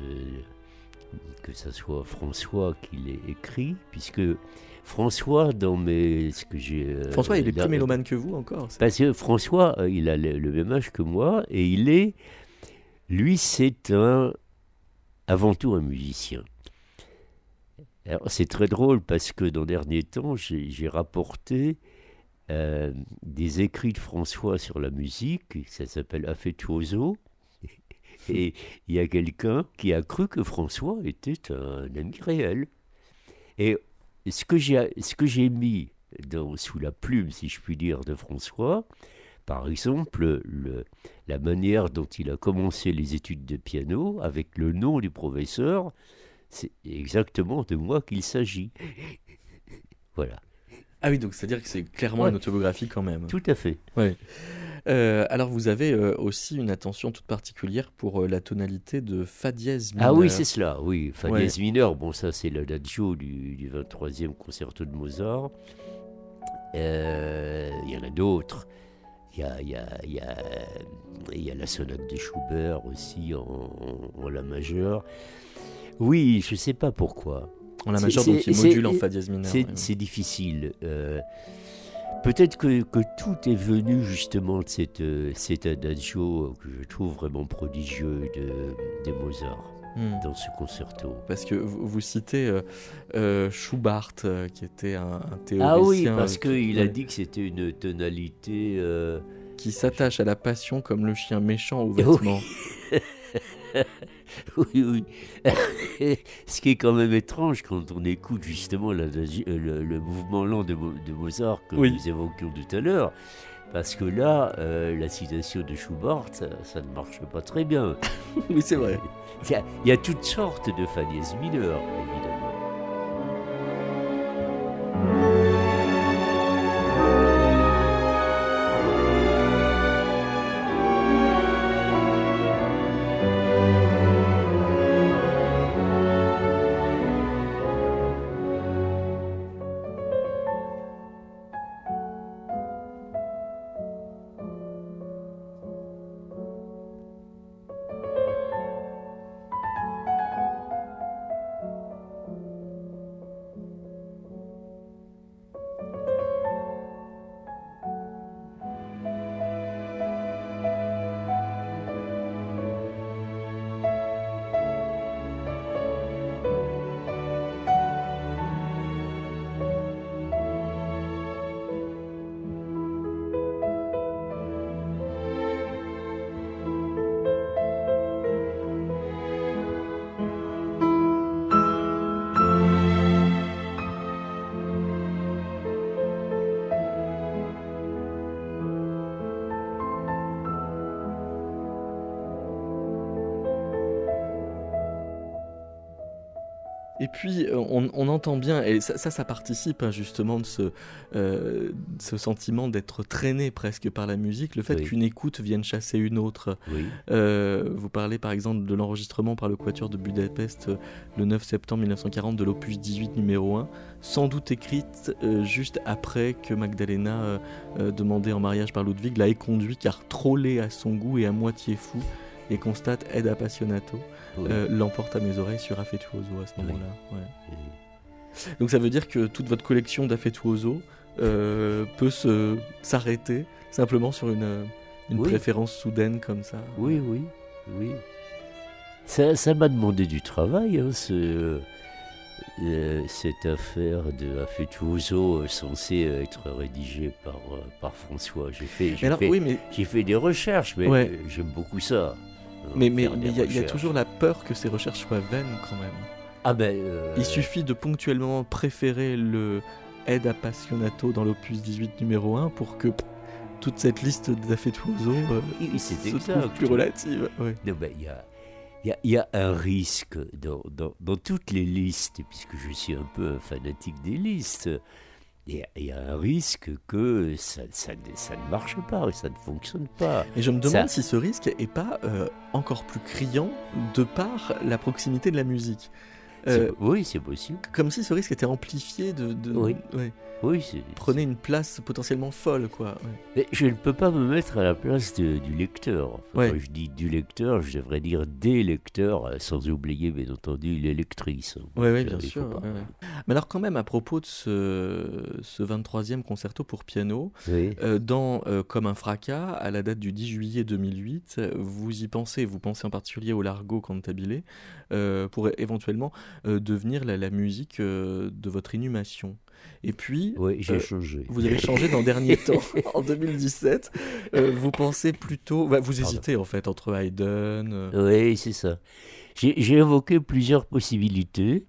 de, que ce soit François qui l'ait écrit, puisque François, dans mes... Ce que j'ai, euh, François, il est là, plus mélomane que vous encore. C'est... Parce que François, il a le, le même âge que moi, et il est... Lui, c'est un... avant tout un musicien. Alors, c'est très drôle parce que dans les derniers temps, j'ai, j'ai rapporté euh, des écrits de François sur la musique, ça s'appelle Affettuoso, et il y a quelqu'un qui a cru que François était un ami réel. Et ce que j'ai, ce que j'ai mis dans, sous la plume, si je puis dire, de François, par exemple, le, la manière dont il a commencé les études de piano, avec le nom du professeur, c'est exactement de moi qu'il s'agit. Voilà. Ah oui, donc c'est-à-dire que c'est clairement ouais. une autobiographie quand même. Tout à fait. Ouais. Euh, alors vous avez euh, aussi une attention toute particulière pour euh, la tonalité de fa dièse mineur. Ah oui, c'est cela, oui. Fa Ouais. dièse mineur, bon, ça c'est l'adagio du, du vingt-troisième concerto de Mozart. Euh, Il y en a d'autres. Il y a, il y, a, il y, a, il y a la sonate de Schubert aussi en, en, en la majeure. Oui, je ne sais pas pourquoi. En la C'est- majeure, donc c'est- qui module c'est- en fa dièse mineur. C'est ouais. c'est difficile. Euh, Peut-être que, que tout est venu justement de cette, euh, cet adagio que je trouve vraiment prodigieux de, de Mozart Hmm. dans ce concerto. Parce que vous, vous citez euh, euh, Schubart, euh, qui était un, un théoricien. Ah oui, parce euh, qu'il a ouais, dit que c'était une tonalité... euh, qui s'attache à la passion comme le chien méchant aux Oui. vêtements. Oui, oui. Ce qui est quand même étrange quand on écoute justement l'adagi- euh, le, le mouvement lent de, Mo- de Mozart que Oui. nous évoquions tout à l'heure. Parce que là, euh, la citation de Schubert, ça, ça ne marche pas très bien. Oui, c'est vrai. Il y a, il y a toutes sortes de fa dièse mineurs, évidemment. Et puis, euh, on, on entend bien, et ça, ça, ça participe hein, justement de ce, euh, de ce sentiment d'être traîné presque par la musique, le fait Oui. qu'une écoute vienne chasser une autre. Oui. Euh, vous parlez par exemple de l'enregistrement par le Quatuor de Budapest euh, le neuf septembre mille neuf cent quarante de l'opus dix-huit numéro un, sans doute écrite euh, juste après que Magdalena, euh, euh, demandée en mariage par Ludwig, l'a éconduit car trop laid à son goût et à moitié fou, et constate Ed appassionato, Oui. euh, l'emporte à mes oreilles sur Affettuoso à ce Oui. moment-là. Ouais. Oui. Donc ça veut dire que toute votre collection d'Affettuoso euh, peut se, s'arrêter simplement sur une, euh, une Oui. préférence soudaine comme ça. Oui, oui, oui. Ça, ça m'a demandé du travail, hein, ce, euh, cette affaire de Affettuoso euh, censée être rédigée par, euh, par François. J'ai fait, Mais j'ai alors, fait, oui, mais j'ai fait des recherches, mais Ouais. euh, j'aime beaucoup ça. euh, mais mais faire mais des il y, a- il y a recherches. toujours la peur que ces recherches soient vaines quand même. Ah ben, euh, Il suffit de ponctuellement préférer le Ed appassionato dans l'opus dix-huit numéro un pour que pff, toute cette liste d'Affettuoso euh, oui, c'est se exact. trouve plus relative. Ouais. Non, ben, il y a, il y, a, il y a un risque dans, dans, dans toutes les listes, puisque je suis un peu un fanatique des listes. Il y a, il y a un risque que ça, ça, ne- ça ne marche pas, que ça ne fonctionne pas. Et je me demande Ça- si ce risque est pas euh, encore plus criant de par la proximité de la musique. C'est- Euh, oui, c'est possible. comme si ce risque était amplifié de... de Oui. ouais. Oui, c'est, Prenez une place potentiellement folle, quoi. ouais. Mais je ne peux pas me mettre à la place de- du lecteur. Enfin, Ouais. Quand je dis du lecteur, je devrais dire des lecteurs, euh, sans oublier bien entendu les lectrices. Ouais, ouais, Ça, bien il sûr. faut pas. ouais, ouais. Mais alors quand même, à propos de ce, ce vingt-troisième concerto pour piano, Oui. euh, dans euh, Comme un fracas, à la date du dix juillet deux mille huit, euh, vous y pensez, vous pensez en particulier au Largo Cantabile, euh, pour éventuellement euh, devenir la, la musique euh, de votre inhumation. Et puis, Oui, j'ai euh, changé. vous avez changé dans le dernier temps, en deux mille dix-sept. Euh, vous pensez plutôt... bah, vous Pardon. hésitez en fait entre Haydn... euh, Oui, c'est ça. J'ai, j'ai évoqué plusieurs possibilités,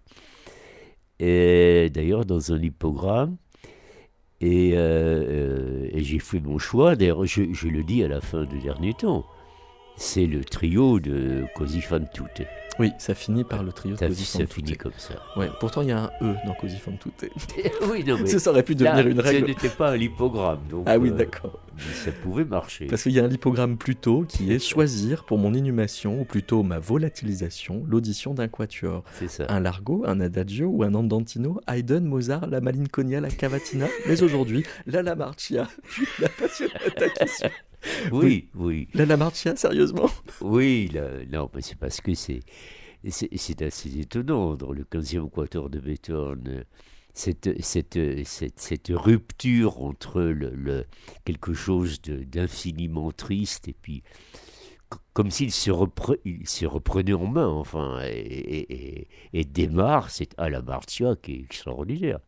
et d'ailleurs dans un hippogramme, et, euh, euh, et j'ai fait mon choix. D'ailleurs, je, je le dis à la fin du dernier temps. C'est le trio de Così fan tutte. Oui, ça finit par le trio de Ça, Così ça fan finit tutte. comme ça. Ouais, pourtant il y a un E dans Così fan tutte. Oui, non, mais Ça, ça aurait pu devenir là, une ce règle. n'était pas un hippogramme. Donc, Ah oui, euh, d'accord. ça pouvait marcher. Parce qu'il y a un lipogramme plus tôt qui est choisir pour mon inhumation, ou plutôt ma volatilisation, l'audition d'un quatuor. C'est ça. Un largo, un adagio ou un andantino, Haydn, Mozart, la malinconia, la cavatina, mais aujourd'hui, la Lamarchia, puis la Passionata qui suit. Oui, oui. La Lamarchia, sérieusement? Oui, là, non, mais c'est parce que c'est, c'est, c'est assez étonnant dans le quinzième quatuor de Beethoven. Cette, cette, cette, cette rupture entre le, le, quelque chose de, d'infiniment triste et puis c- comme s'il se, repre, il se reprenait en main, enfin, et, et, et, et démarre, c'est à la Marcia qui est extraordinaire.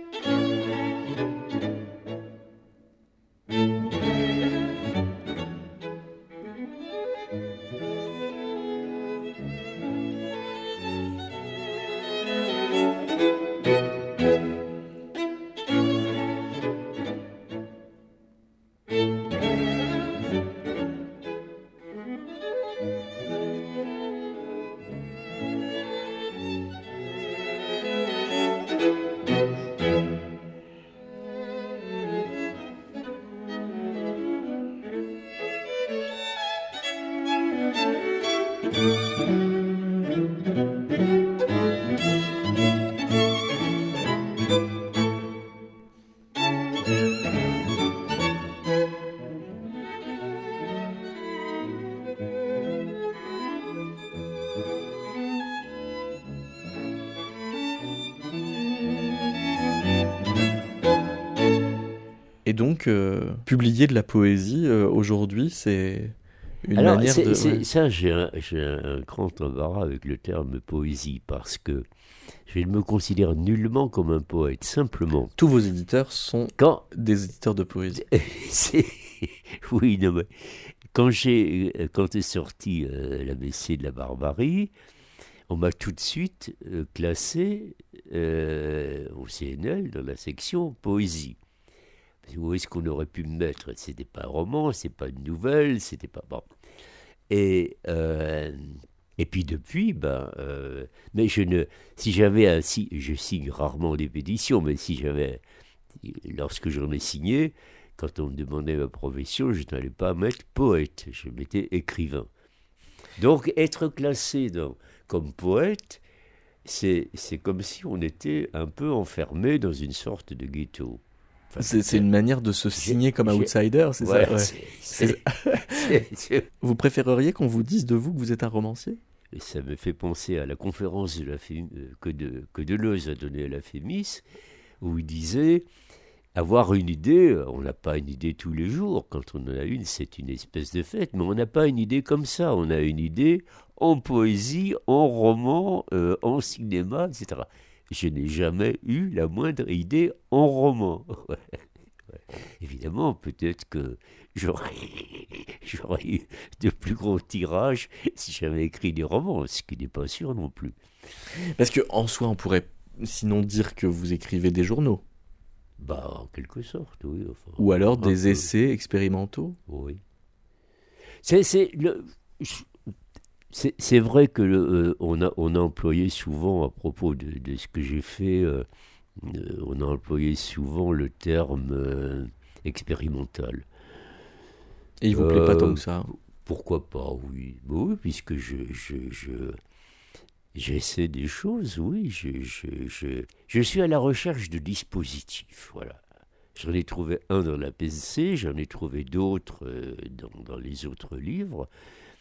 Et donc, euh, publier de la poésie, euh, aujourd'hui, c'est une Alors, manière c'est, de... c'est, ouais. ça, j'ai un, j'ai un grand embarras avec le terme poésie, parce que je ne me considère nullement comme un poète, simplement. Tous vos éditeurs sont Quand des éditeurs de poésie. c'est... Oui, non, mais quand, j'ai, quand est sorti euh, l'A B C de la barbarie, on m'a tout de suite euh, classé euh, au C N L dans la section poésie. Où est-ce qu'on aurait pu me mettre? C'était pas un roman, c'est pas une nouvelle, c'était pas bon. Et euh, et puis depuis, ben, euh, mais je ne, si j'avais un, si je signe rarement des pétitions, mais si j'avais, lorsque j'en ai signé, quand on me demandait ma profession, je n'allais pas mettre poète, je mettais écrivain. Donc être classé dans, comme poète, c'est c'est comme si on était un peu enfermé dans une sorte de ghetto. Enfin, C'est, c'est une manière de se signer comme j'ai- outsider, c'est Ouais, ça ouais. c'est- c'est- c'est- c'est- Vous préféreriez qu'on vous dise de vous que vous êtes un romancier? Et ça me fait penser à la conférence de la Fé- euh, que, de, que Deleuze a donnée à la Fémis, où il disait avoir une idée, euh, on n'a pas une idée tous les jours, quand on en a une, c'est une espèce de fête, mais on n'a pas une idée comme ça, on a une idée en poésie, en roman, euh, en cinéma, et cetera. Je n'ai jamais eu la moindre idée en roman. Ouais, ouais. Évidemment, peut-être que j'aurais, j'aurais eu de plus gros tirages si j'avais écrit des romans, ce qui n'est pas sûr non plus. Parce que en soi, on pourrait sinon dire que vous écrivez des journaux, Bah, en quelque sorte, oui. Enfin, ou alors un des peu. essais expérimentaux. Oui. C'est, c'est, le, c'est, c'est vrai que le, euh, on, a, on a employé souvent, à propos de, de ce que j'ai fait, euh, euh, on a employé souvent le terme euh, expérimental. Et il vous plaît pas Euh, tant que ça. Pourquoi pas, oui. Bah oui, puisque je, je, je, j'essaie des choses, oui. Je, je, je, je suis à la recherche de dispositifs, voilà. J'en ai trouvé un dans l'A B C, j'en ai trouvé d'autres euh, dans, dans les autres livres.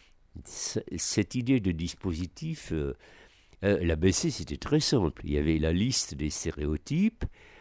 C- Cette idée de dispositif, euh, euh, l'A B C, c'était très simple. Il y avait la liste des stéréotypes,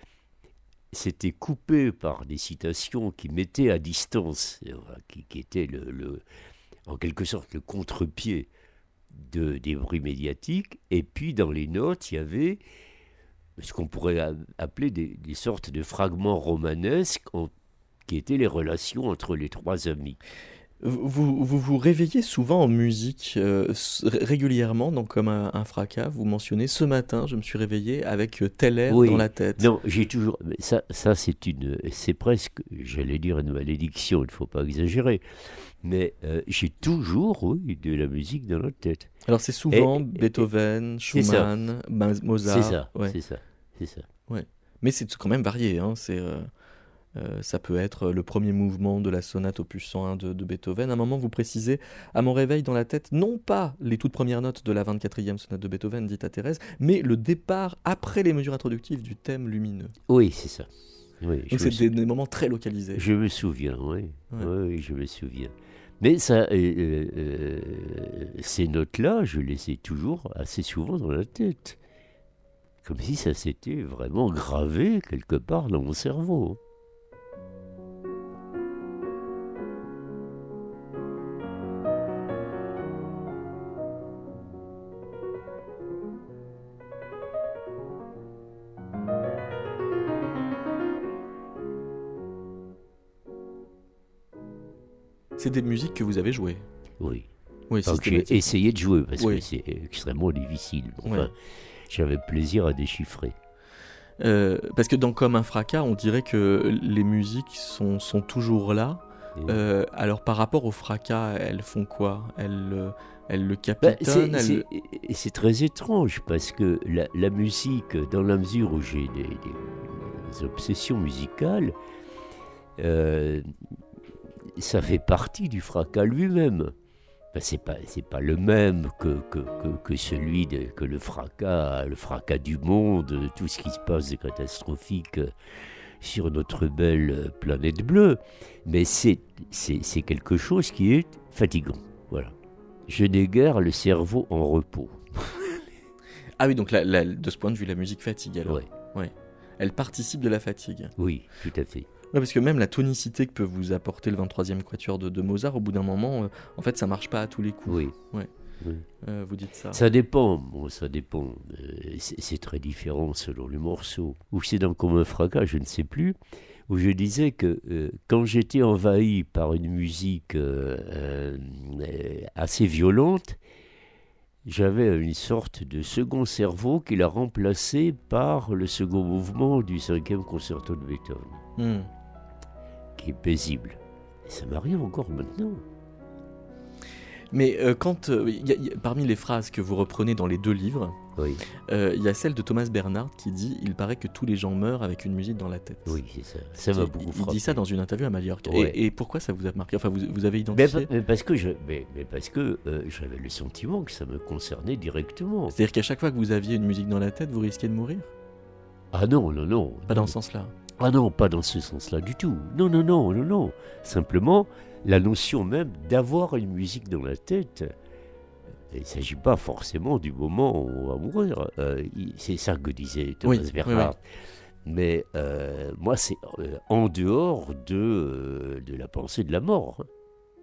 c'était coupé par des citations qui mettaient à distance, euh, qui, qui étaient le, le, en quelque sorte le contre-pied de, des bruits médiatiques. Et puis dans les notes, il y avait ce qu'on pourrait a- appeler des, des sortes de fragments romanesques en- qui étaient les relations entre les trois amis. Vous, vous vous vous réveillez souvent en musique, euh, s- ré- régulièrement, donc comme un, un fracas, vous mentionnez ce matin, je me suis réveillé avec euh, tel air Oui. dans la tête. Non, j'ai toujours. Mais ça, ça c'est une, c'est presque, j'allais dire une malédiction. Il ne faut pas exagérer. Mais euh, j'ai toujours, oui, de la musique dans la tête. Alors c'est souvent Et- et- Beethoven, c'est ça. Schumann, Ma- Mozart. C'est ça, ouais. c'est ça, c'est ça. Mais c'est quand même varié, hein, c'est... euh, Euh, ça peut être le premier mouvement de la sonate opus cent un de, de Beethoven. À un moment, vous précisez « À mon réveil dans la tête, non pas les toutes premières notes de la vingt-quatrième sonate de Beethoven, dite à Thérèse, mais le départ après les mesures introductives du thème lumineux. » Oui, c'est ça. Oui, Donc c'est des, des moments très localisés. Je me souviens, oui. Ouais. Oui, oui, je me souviens. Mais ça, euh, euh, ces notes-là, je les ai toujours assez souvent dans la tête. Comme si ça s'était vraiment gravé quelque part dans mon cerveau. C'est des musiques que vous avez jouées. Oui. Oui, Enfin, que j'ai essayé de jouer parce oui. que c'est extrêmement difficile. Enfin, Ouais. j'avais plaisir à déchiffrer. Euh, parce que dans Comme un fracas, on dirait que les musiques sont, sont toujours là. Et- Euh, alors par rapport au fracas, elles font quoi elles, euh, elles le Bah, capitonnent c'est, elles... c'est- et c'est très étrange parce que la, la musique, dans la mesure où j'ai des, des- des obsessions musicales, euh, ça fait partie du fracas lui-même. Ben, c'est pas, c'est pas le même que, que, que, que celui de, que le fracas, le fracas du monde, tout ce qui se passe de catastrophique sur notre belle planète bleue. Mais c'est, c'est, c'est quelque chose qui est fatigant. Voilà. Je n'ai guère le cerveau en repos. Ah oui, donc la, la- de ce point de vue, la musique fatigue alors. Ouais. Ouais. Elle participe de la fatigue. Oui, tout à fait. Ouais, parce que même la tonicité que peut vous apporter le vingt-troisième quatuor de, de Mozart, au bout d'un moment, euh, en fait, ça marche pas à tous les coups. Oui. Ouais. Oui. Euh, vous dites ça. Ça dépend, bon, ça dépend. Euh, c'est, c'est très différent selon le morceau. Ou c'est dans Comme un fracas, je ne sais plus, où je disais que euh, quand j'étais envahi par une musique euh, euh, assez violente, j'avais une sorte de second cerveau qui l'a remplacé par le second mouvement du cinquième concerto de Beethoven, Hmm. qui est paisible. Et ça m'arrive encore maintenant. Mais euh, quand, euh, y a- y a- parmi les phrases que vous reprenez dans les deux livres, Oui, euh, il y a celle de Thomas Bernhard qui dit « Il paraît que tous les gens meurent avec une musique dans la tête ». oui, c'est ça. Ça m'a Il- beaucoup Il frappé. dit ça dans une interview à Majorque. Ouais. Et, et pourquoi ça vous a marqué? Enfin, vous, vous avez Mais, identifié. mais parce que, je, mais, mais parce que euh, j'avais le sentiment que ça me concernait directement. C'est-à-dire qu'à chaque fois que vous aviez une musique dans la tête, vous risquiez de mourir? Ah non, non, non. Pas dans ce sens-là. Ah non, pas dans ce sens-là du tout. Non, non, non, non, non. Simplement, la notion même d'avoir une musique dans la tête, il ne s'agit pas forcément du moment où on va mourir. Euh, il- c'est ça que disait Thomas Oui, Bernhard. oui, Mais euh, moi, c'est euh, en dehors de, euh, de la pensée de la mort. hein.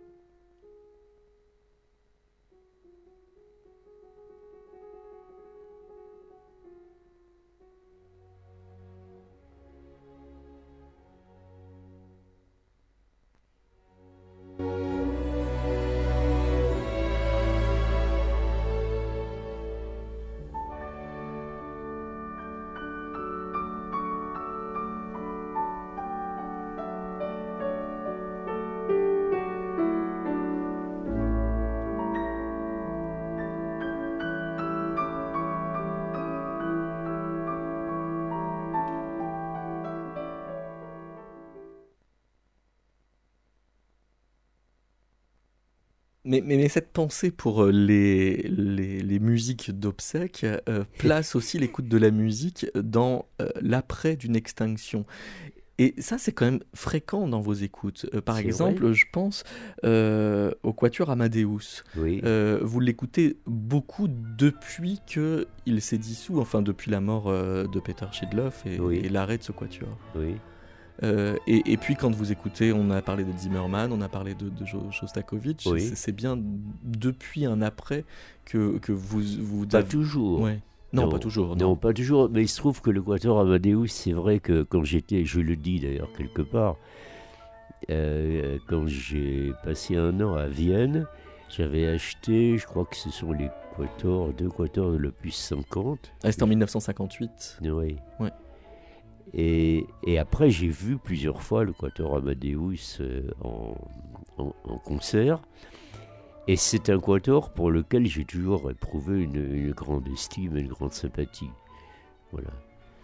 Mais, mais, mais cette pensée pour euh, les, les, les musiques d'obsèques euh, place aussi l'écoute de la musique dans euh, l'après d'une extinction. Et ça, c'est quand même fréquent dans vos écoutes. Euh, par C'est exemple, vrai. je pense euh, au Quatuor Amadeus. Oui. Euh, vous l'écoutez beaucoup depuis qu'il s'est dissous, enfin depuis la mort euh, de Peter Schidloff et, Oui. et l'arrêt de ce Quatuor. oui. Euh, et, et puis quand vous écoutez, on a parlé de Zimmerman, on a parlé de, de Jo- Shostakovich, Oui. c'est, c'est bien depuis un après que, que vous... vous Pas avez- toujours. Ouais. Non, pas toujours. Non, Non. pas toujours. Mais il se trouve que le Quatuor Amadeus, c'est vrai que quand j'étais, je le dis d'ailleurs quelque part, euh, quand j'ai passé un an à Vienne, j'avais acheté, je crois que ce sont les Quatuors, deux Quatuors de l'opus cinquante. Ah, c'était en dix-neuf cent cinquante-huit. Oui. Ouais. Et, et après, j'ai vu plusieurs fois le Quatuor Amadeus euh, en, en- en concert. Et c'est un quatuor pour lequel j'ai toujours éprouvé une, une grande estime et une grande sympathie. Voilà.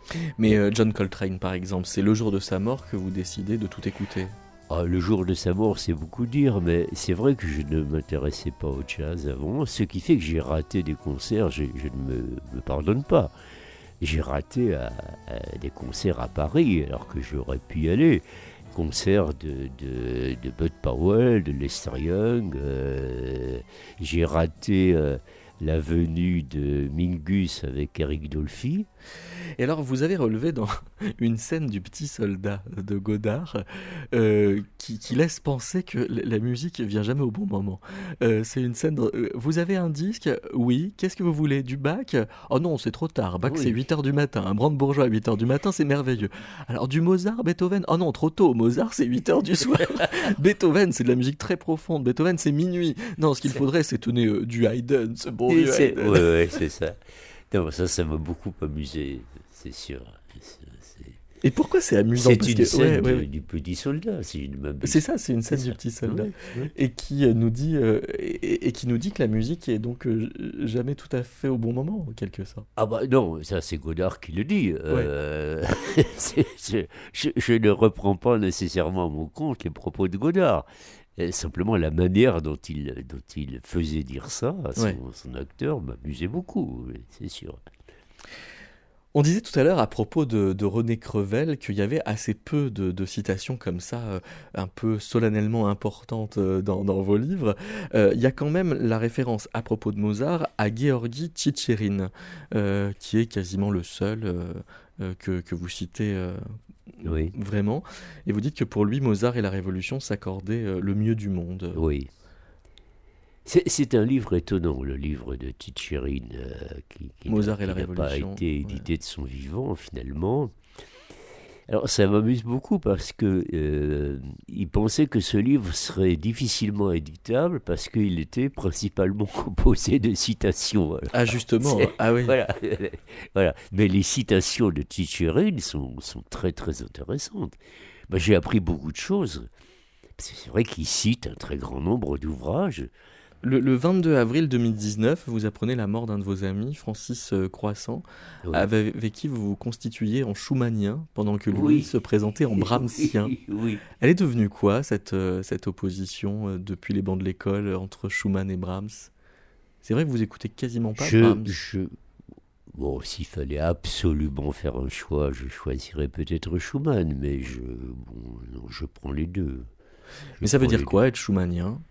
Mais euh, John Coltrane, par exemple, c'est le jour de sa mort que vous décidez de tout écouter. Ah, le jour de sa mort, c'est beaucoup dire, mais c'est vrai que je ne m'intéressais pas au jazz avant, ce qui fait que j'ai raté des concerts, je, je ne me, me pardonne pas. J'ai raté à, à des concerts à Paris, alors que j'aurais pu y aller. Concerts de, de, de Bud Powell, de Lester Young. Euh, j'ai raté euh, la venue de Mingus avec Eric Dolphy. Et alors, vous avez relevé dans une scène du Petit Soldat de Godard euh, qui, qui laisse penser que la musique vient jamais au bon moment. Euh, c'est une scène... De, vous avez un disque? Oui. Qu'est-ce que vous voulez? Du Bach? Oh non, c'est trop tard. Bach, oui. C'est huit heures du matin. Un Brandebourgeois à huit heures du matin, c'est merveilleux. Alors, du Mozart, Beethoven? Oh non, trop tôt. Mozart, c'est huit heures du soir. Beethoven, c'est de la musique très profonde. Beethoven, c'est minuit. Non, ce qu'il c'est... faudrait, c'est tenir euh, du Haydn, ce bon vieux Haydn. Oui, ouais, c'est ça. Non, ça, ça m'a beaucoup amusé, c'est sûr. C'est, c'est... Et pourquoi c'est amusant? C'est parce une que, scène ouais, de, ouais. du Petit Soldat, si je ne m'abuse. C'est ça, c'est une scène c'est du ça. Petit Soldat, ouais, ouais. Et qui euh, nous dit euh, et, et qui nous dit que la musique est donc euh, jamais tout à fait au bon moment, en quelque sorte. Ah bah non, ça c'est Godard qui le dit. Ouais. Euh, c'est, c'est, je, je ne reprends pas nécessairement à mon compte les propos de Godard. Simplement, la manière dont il, dont il faisait dire ça à son, ouais. son acteur m'amusait beaucoup, c'est sûr. On disait tout à l'heure à propos de, de René Crevel qu'il y avait assez peu de, de citations comme ça, euh, un peu solennellement importantes euh, dans, dans vos livres. Euh, il y a quand même la référence à propos de Mozart à Gueorgui Tchitcherin, euh, qui est quasiment le seul euh, euh, que, que vous citez euh, oui. vraiment. Et vous dites que pour lui, Mozart et la Révolution s'accordaient euh, le mieux du monde. Oui. C'est, c'est un livre étonnant, le livre de Tchitcherin, euh, qui, qui, Mozart qui et la n'a Révolution. pas été édité ouais. de son vivant, finalement. Alors, ça m'amuse beaucoup parce que euh, il pensait que ce livre serait difficilement éditable parce qu'il était principalement composé de citations. Voilà. Ah, justement. C'est, ah oui. Voilà, voilà. Mais les citations de Tchitcherin sont, sont très, très intéressantes. Ben, j'ai appris beaucoup de choses. C'est vrai qu'il cite un très grand nombre d'ouvrages. Le, le vingt-deux avril deux mille dix-neuf, vous apprenez la mort d'un de vos amis, Francis euh, Croissant, oui. avec, avec qui vous vous constituiez en schumannien pendant que Louis oui. se présentait en brahmsien. Oui, oui. Elle est devenue quoi, cette, euh, cette opposition euh, depuis les bancs de l'école euh, entre Schumann et Brahms? C'est vrai que vous écoutez quasiment pas je, Brahms. Je... Bon, s'il fallait absolument faire un choix, je choisirais peut-être Schumann, mais je, bon, non, je prends les deux. Je mais ça veut dire quoi, deux. Être schumannien?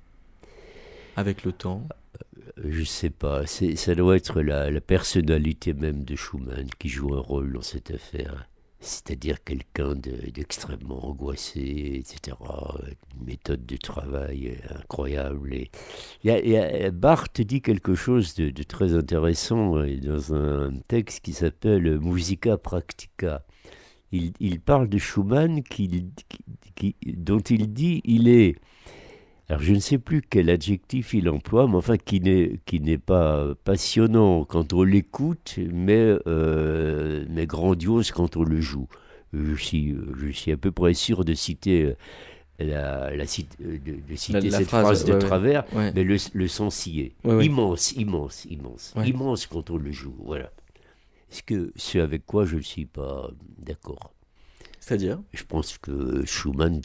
Avec le temps? Je sais pas, c'est, ça doit être la, la personnalité même de Schumann qui joue un rôle dans cette affaire. C'est-à-dire quelqu'un de, d'extrêmement angoissé, et cetera. Une méthode de travail incroyable. Et y a, y a, Barthes dit quelque chose de, de très intéressant dans un texte qui s'appelle Musica Practica. Il, il parle de Schumann qui, qui, qui, dont il dit il est... Alors je ne sais plus quel adjectif il emploie, mais enfin qui n'est, qui n'est pas passionnant quand on l'écoute, mais, euh, mais grandiose quand on le joue. Je suis, je suis à peu près sûr de citer, la, la, de, de citer la, la cette phrase, phrase de ouais, travers, ouais. mais le, le sens y est. Ouais, immense, ouais. immense, immense, ouais. immense quand on le joue. Voilà. Ce, que, ce avec quoi je ne suis pas d'accord. C'est-à-dire ? Je pense que Schumann...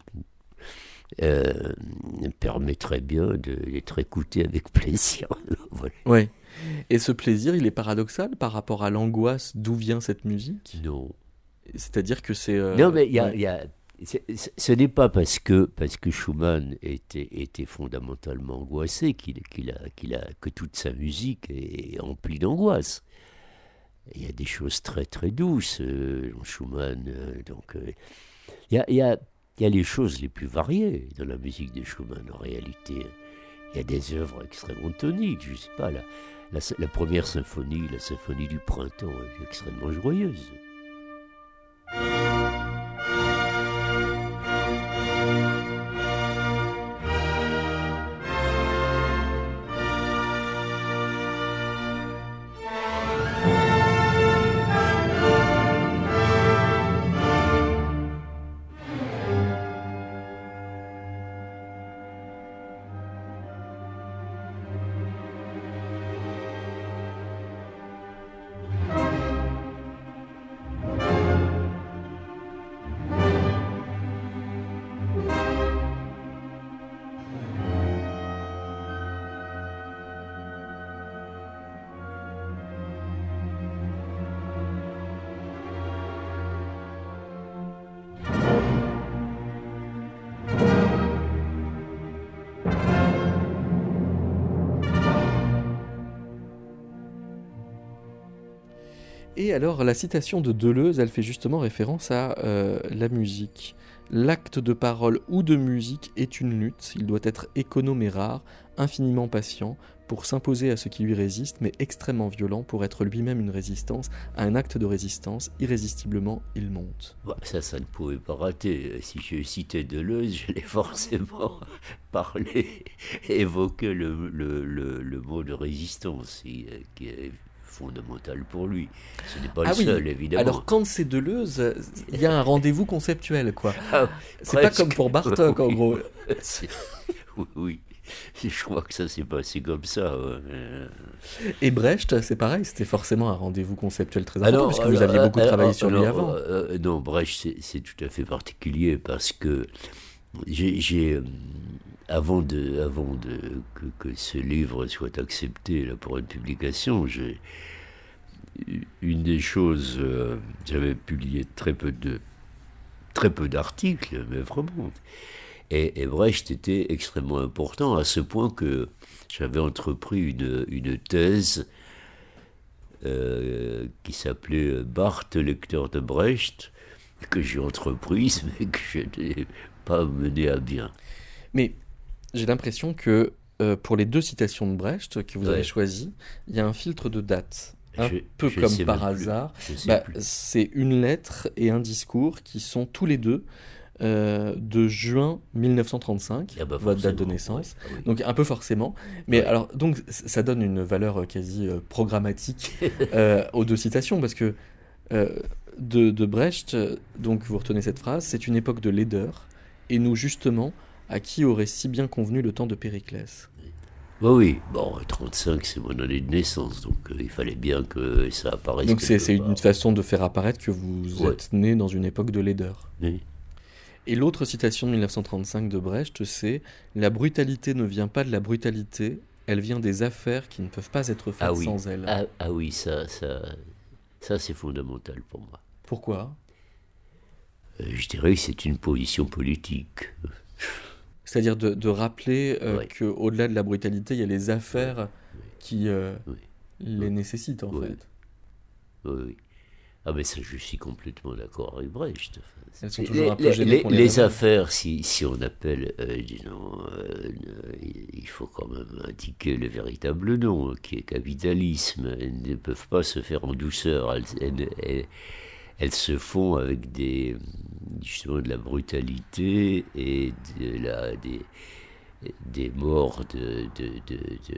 Euh, permettrait bien de, d'être écouté avec plaisir. Voilà. Oui. Et ce plaisir, il est paradoxal par rapport à l'angoisse d'où vient cette musique ? Non. C'est-à-dire que c'est... Euh... Non, mais il y a... Ouais. Y a c'est, ce n'est pas parce que, parce que Schumann était, était fondamentalement angoissé qu'il, qu'il a, qu'il a, que toute sa musique est emplie d'angoisse. Il y a des choses très très douces euh, dans Schumann. Euh, donc, euh, il y a... Y a Il y a les choses les plus variées dans la musique de Schumann, en réalité. Il y a des œuvres extrêmement toniques, je ne sais pas, la, la, la première symphonie, la symphonie du printemps, est extrêmement joyeuse. Et alors, la citation de Deleuze, elle fait justement référence à euh, la musique. L'acte de parole ou de musique est une lutte. Il doit être économe et rare, infiniment patient, pour s'imposer à ce qui lui résiste, mais extrêmement violent pour être lui-même une résistance. À un acte de résistance, irrésistiblement, il monte. Bah, ça, ça ne pouvait pas rater. Si je citais Deleuze, j'allais forcément parler, évoquer le, le, le, le mot de résistance, qui, qui est fondamental pour lui. Ce n'est pas ah le oui. seul, évidemment. Alors, quand c'est Deleuze, il y a un rendez-vous conceptuel, quoi. Ah, c'est presque. pas comme pour Bartok, oui. en gros. oui, oui. Je crois que ça s'est passé comme ça. Ouais. Et Brecht, c'est pareil, c'était forcément un rendez-vous conceptuel très important, alors, puisque alors, vous aviez beaucoup alors, travaillé sur alors, lui avant. Euh, non, Brecht, c'est, c'est tout à fait particulier, parce que j'ai... j'ai Avant, de, avant de, que, que ce livre soit accepté là, pour une publication, j'ai, une des choses, euh, j'avais publié très peu, de, très peu d'articles, mais vraiment. Et, et Brecht était extrêmement important, à ce point que j'avais entrepris une, une thèse euh, qui s'appelait Barthes, lecteur de Brecht, que j'ai entreprise, mais que je n'ai pas menée à bien. Mais j'ai l'impression que euh, pour les deux citations de Brecht que vous ouais. avez choisies, il y a un filtre de date. Un je, peu je comme par hasard. Bah, c'est une lettre et un discours qui sont tous les deux euh, de juin dix-neuf cent trente-cinq, ah bah votre date de naissance. Ouais. Ah oui. Donc un peu forcément. Mais ouais. alors, donc, ça donne une valeur quasi euh, programmatique euh, aux deux citations, parce que euh, de, de Brecht, donc vous retenez cette phrase, c'est une époque de laideur, et nous justement... à qui aurait si bien convenu le temps de Périclès. Oui, oui. Bon, trente-cinq, c'est mon année de naissance, donc euh, il fallait bien que ça apparaisse. Donc c'est, c'est une façon de faire apparaître que vous ouais. êtes né dans une époque de laideur. Oui. Et l'autre citation de dix-neuf cent trente-cinq de Brecht, c'est « La brutalité ne vient pas de la brutalité, elle vient des affaires qui ne peuvent pas être faites ah oui. sans elle. » ah, ah oui, ça, ça, ça c'est fondamental pour moi. Pourquoi ? euh, Je dirais que c'est une position politique. C'est-à-dire de, de rappeler euh, oui. qu'au-delà de la brutalité, il y a les affaires oui. qui euh, oui. les oui. nécessitent, en oui. fait. Oui, oui. Ah ben ça, je suis complètement d'accord avec Brecht. Elles sont toujours les, un peu gênées les, les, les affaires, si, si on appelle, euh, disons, euh, il faut quand même indiquer le véritable nom, qui est capitalisme. Elles ne peuvent pas se faire en douceur. Elles, elles, elles, elles se font avec des, justement de la brutalité et de la, des, des morts de, de, de, de,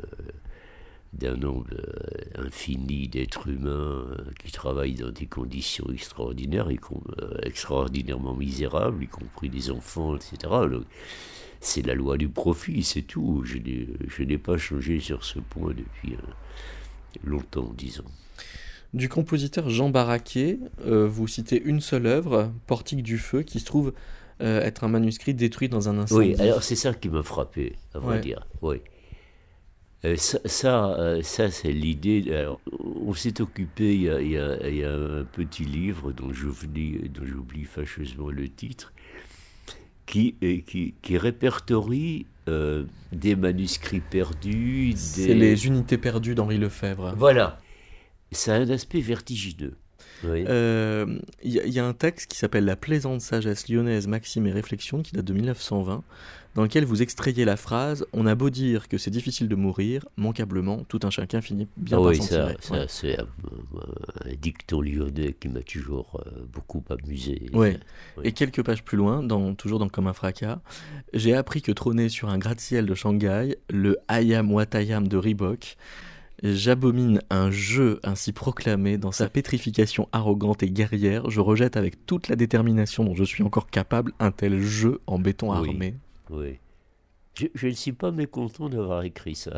d'un nombre infini d'êtres humains qui travaillent dans des conditions extraordinaires, et extraordinairement misérables, y compris des enfants, et cetera. Donc, c'est la loi du profit, c'est tout. Je n'ai, je n'ai pas changé sur ce point depuis longtemps, disons. Du compositeur Jean Barraquet, euh, vous citez une seule œuvre, Portique du Feu, qui se trouve euh, être un manuscrit détruit dans un incendie. Oui, alors c'est ça qui m'a frappé, à vrai ouais. dire. Oui. Euh, ça, ça, euh, ça, c'est l'idée. Alors, on s'est occupé, il y, a, il, y a, il y a un petit livre dont j'oublie, dont j'oublie fâcheusement le titre, qui, qui, qui répertorie euh, des manuscrits perdus. Des... C'est les Unités perdues d'Henri Lefebvre. Voilà. Ça a un aspect vertigineux. Il oui. euh, y, y a un texte qui s'appelle « La plaisante sagesse lyonnaise, Maxime et réflexion » qui date de dix-neuf cent vingt, dans lequel vous extrayez la phrase « On a beau dire que c'est difficile de mourir, manquablement, tout un chacun finit bien ah par oui, s'en ça, tirer. » ça, ouais. C'est un, un dicton lyonnais qui m'a toujours euh, beaucoup amusé. Ouais. Oui. Et quelques pages plus loin, dans, toujours dans Comme un fracas, « J'ai appris que trônait sur un gratte-ciel de Shanghai le Hayam Watayam de Reebok. J'abomine un jeu ainsi proclamé dans sa pétrification arrogante et guerrière. Je rejette avec toute la détermination dont je suis encore capable un tel jeu en béton oui, armé. » Oui. Je, je ne suis pas mécontent d'avoir écrit ça.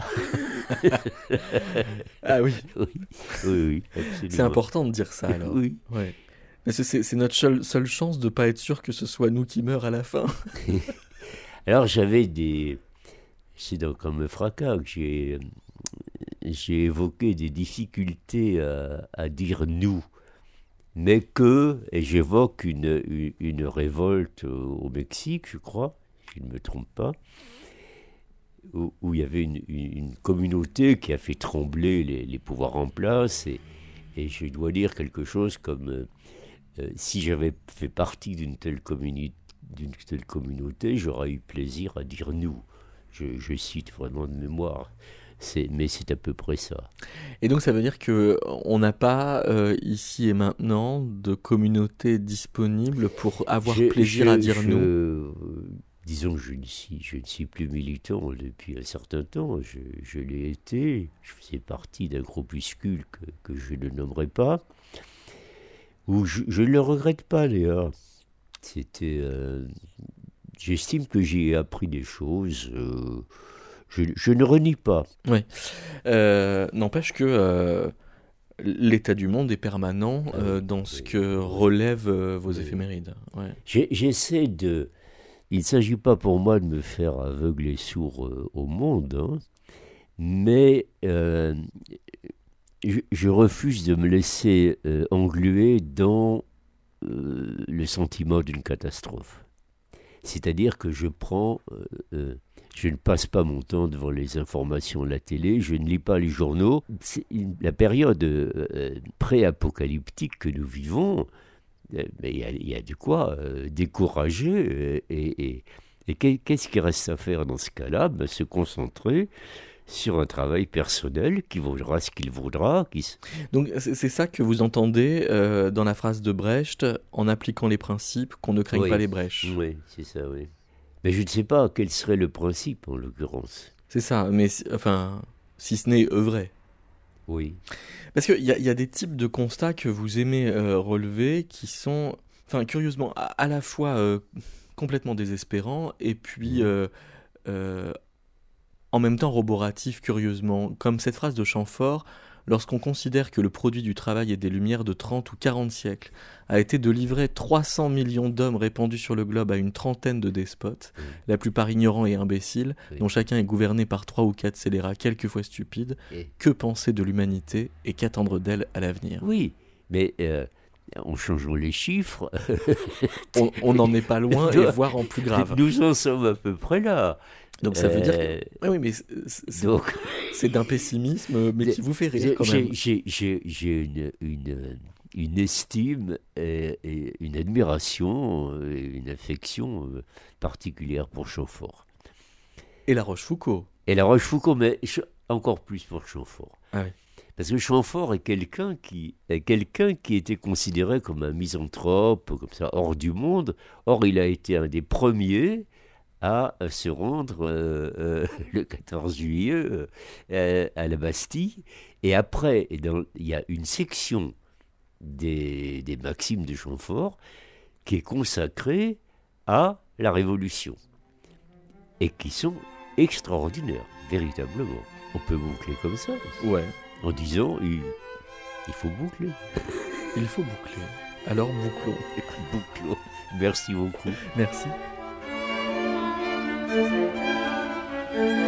Ah oui. Oui, oui, oui, absolument. C'est important de dire ça alors. Oui. Ouais. Mais c'est, c'est, c'est notre seule, seule chance de ne pas être sûr que ce soit nous qui meurent à la fin. Alors j'avais des... C'est dans Comme un fracas que j'ai... j'ai évoqué des difficultés à, à dire nous, mais que, et j'évoque une, une, une révolte au Mexique, je crois, si je ne me trompe pas, où, où il y avait une, une, une communauté qui a fait trembler les, les pouvoirs en place, et, et je dois dire quelque chose comme euh, euh, si j'avais fait partie d'une telle, communi- d'une telle communauté, j'aurais eu plaisir à dire nous. Je, je cite vraiment de mémoire. C'est, mais c'est à peu près ça. Et donc ça veut dire qu'on n'a pas euh, ici et maintenant de communauté disponible pour avoir je, plaisir je, à dire je, nous. euh, Disons que je ne, suis, je ne suis plus militant depuis un certain temps. Je, je l'ai été. Je faisais partie d'un groupuscule que, que je ne nommerai pas. Où je, je ne le regrette pas, Léa. C'était... Euh, j'estime que j'y ai appris des choses... Euh, Je, je ne renie pas. Oui. Euh, n'empêche que euh, l'état du monde est permanent euh, dans ce que relèvent euh, vos éphémérides. Ouais. J'ai, j'essaie de... Il ne s'agit pas pour moi de me faire aveugle et sourd euh, au monde, hein, mais euh, je, je refuse de me laisser euh, engluer dans euh, le sentiment d'une catastrophe. C'est-à-dire que je prends... Euh, euh, Je ne passe pas mon temps devant les informations de la télé, je ne lis pas les journaux. C'est une, la période euh, pré-apocalyptique que nous vivons, euh, mais il y a, il y a de quoi euh, décourager. Euh, et, et, et qu'est-ce qui reste à faire dans ce cas-là? Ben, se concentrer sur un travail personnel qui vaudra ce qu'il vaudra. Qui... Donc c'est, c'est ça que vous entendez euh, dans la phrase de Brecht, en appliquant les principes, qu'on ne craigne oui. pas les brèches. Oui, c'est ça, oui. Mais je ne sais pas quel serait le principe, en l'occurrence. C'est ça, mais enfin, si ce n'est œuvrer. Oui. Parce qu'il y, y a des types de constats que vous aimez euh, relever qui sont, enfin, curieusement, à, à la fois euh, complètement désespérants et puis euh, euh, en même temps roboratifs, curieusement. Comme cette phrase de Chamfort, lorsqu'on considère que le produit du travail et des lumières de trente ou quarante siècles a été de livrer trois cents millions d'hommes répandus sur le globe à une trentaine de despotes, oui. la plupart ignorants et imbéciles, oui. dont chacun est gouverné par trois ou quatre scélérats quelquefois stupides, et... que penser de l'humanité et qu'attendre d'elle à l'avenir? Oui, mais euh, en changeant les chiffres... on n'en est pas loin, et voire en plus grave. Nous en sommes à peu près là. Donc ça veut euh... dire que... Oui, mais c'est, c'est, Donc... c'est d'un pessimisme, mais qui vous fait rire j'ai, quand même. J'ai, j'ai, j'ai une, une, une estime et, et une admiration et une affection particulière pour Chamfort. Et La Rochefoucauld. Et La Rochefoucauld, mais encore plus pour Chamfort. Ah oui. Parce que Chamfort est quelqu'un qui, est quelqu'un qui était considéré comme un misanthrope, comme ça, hors du monde. Or, il a été un des premiers à se rendre euh, euh, le quatorze juillet euh, à la Bastille. Et après, dans, il y a une section des, des maximes de Chamfort qui est consacrée à la Révolution. Et qui sont extraordinaires, véritablement. On peut boucler comme ça. Ouais. En disant, il, il faut boucler. Il faut boucler. Alors bouclons. Bouclons. Merci beaucoup. Merci. Thank you.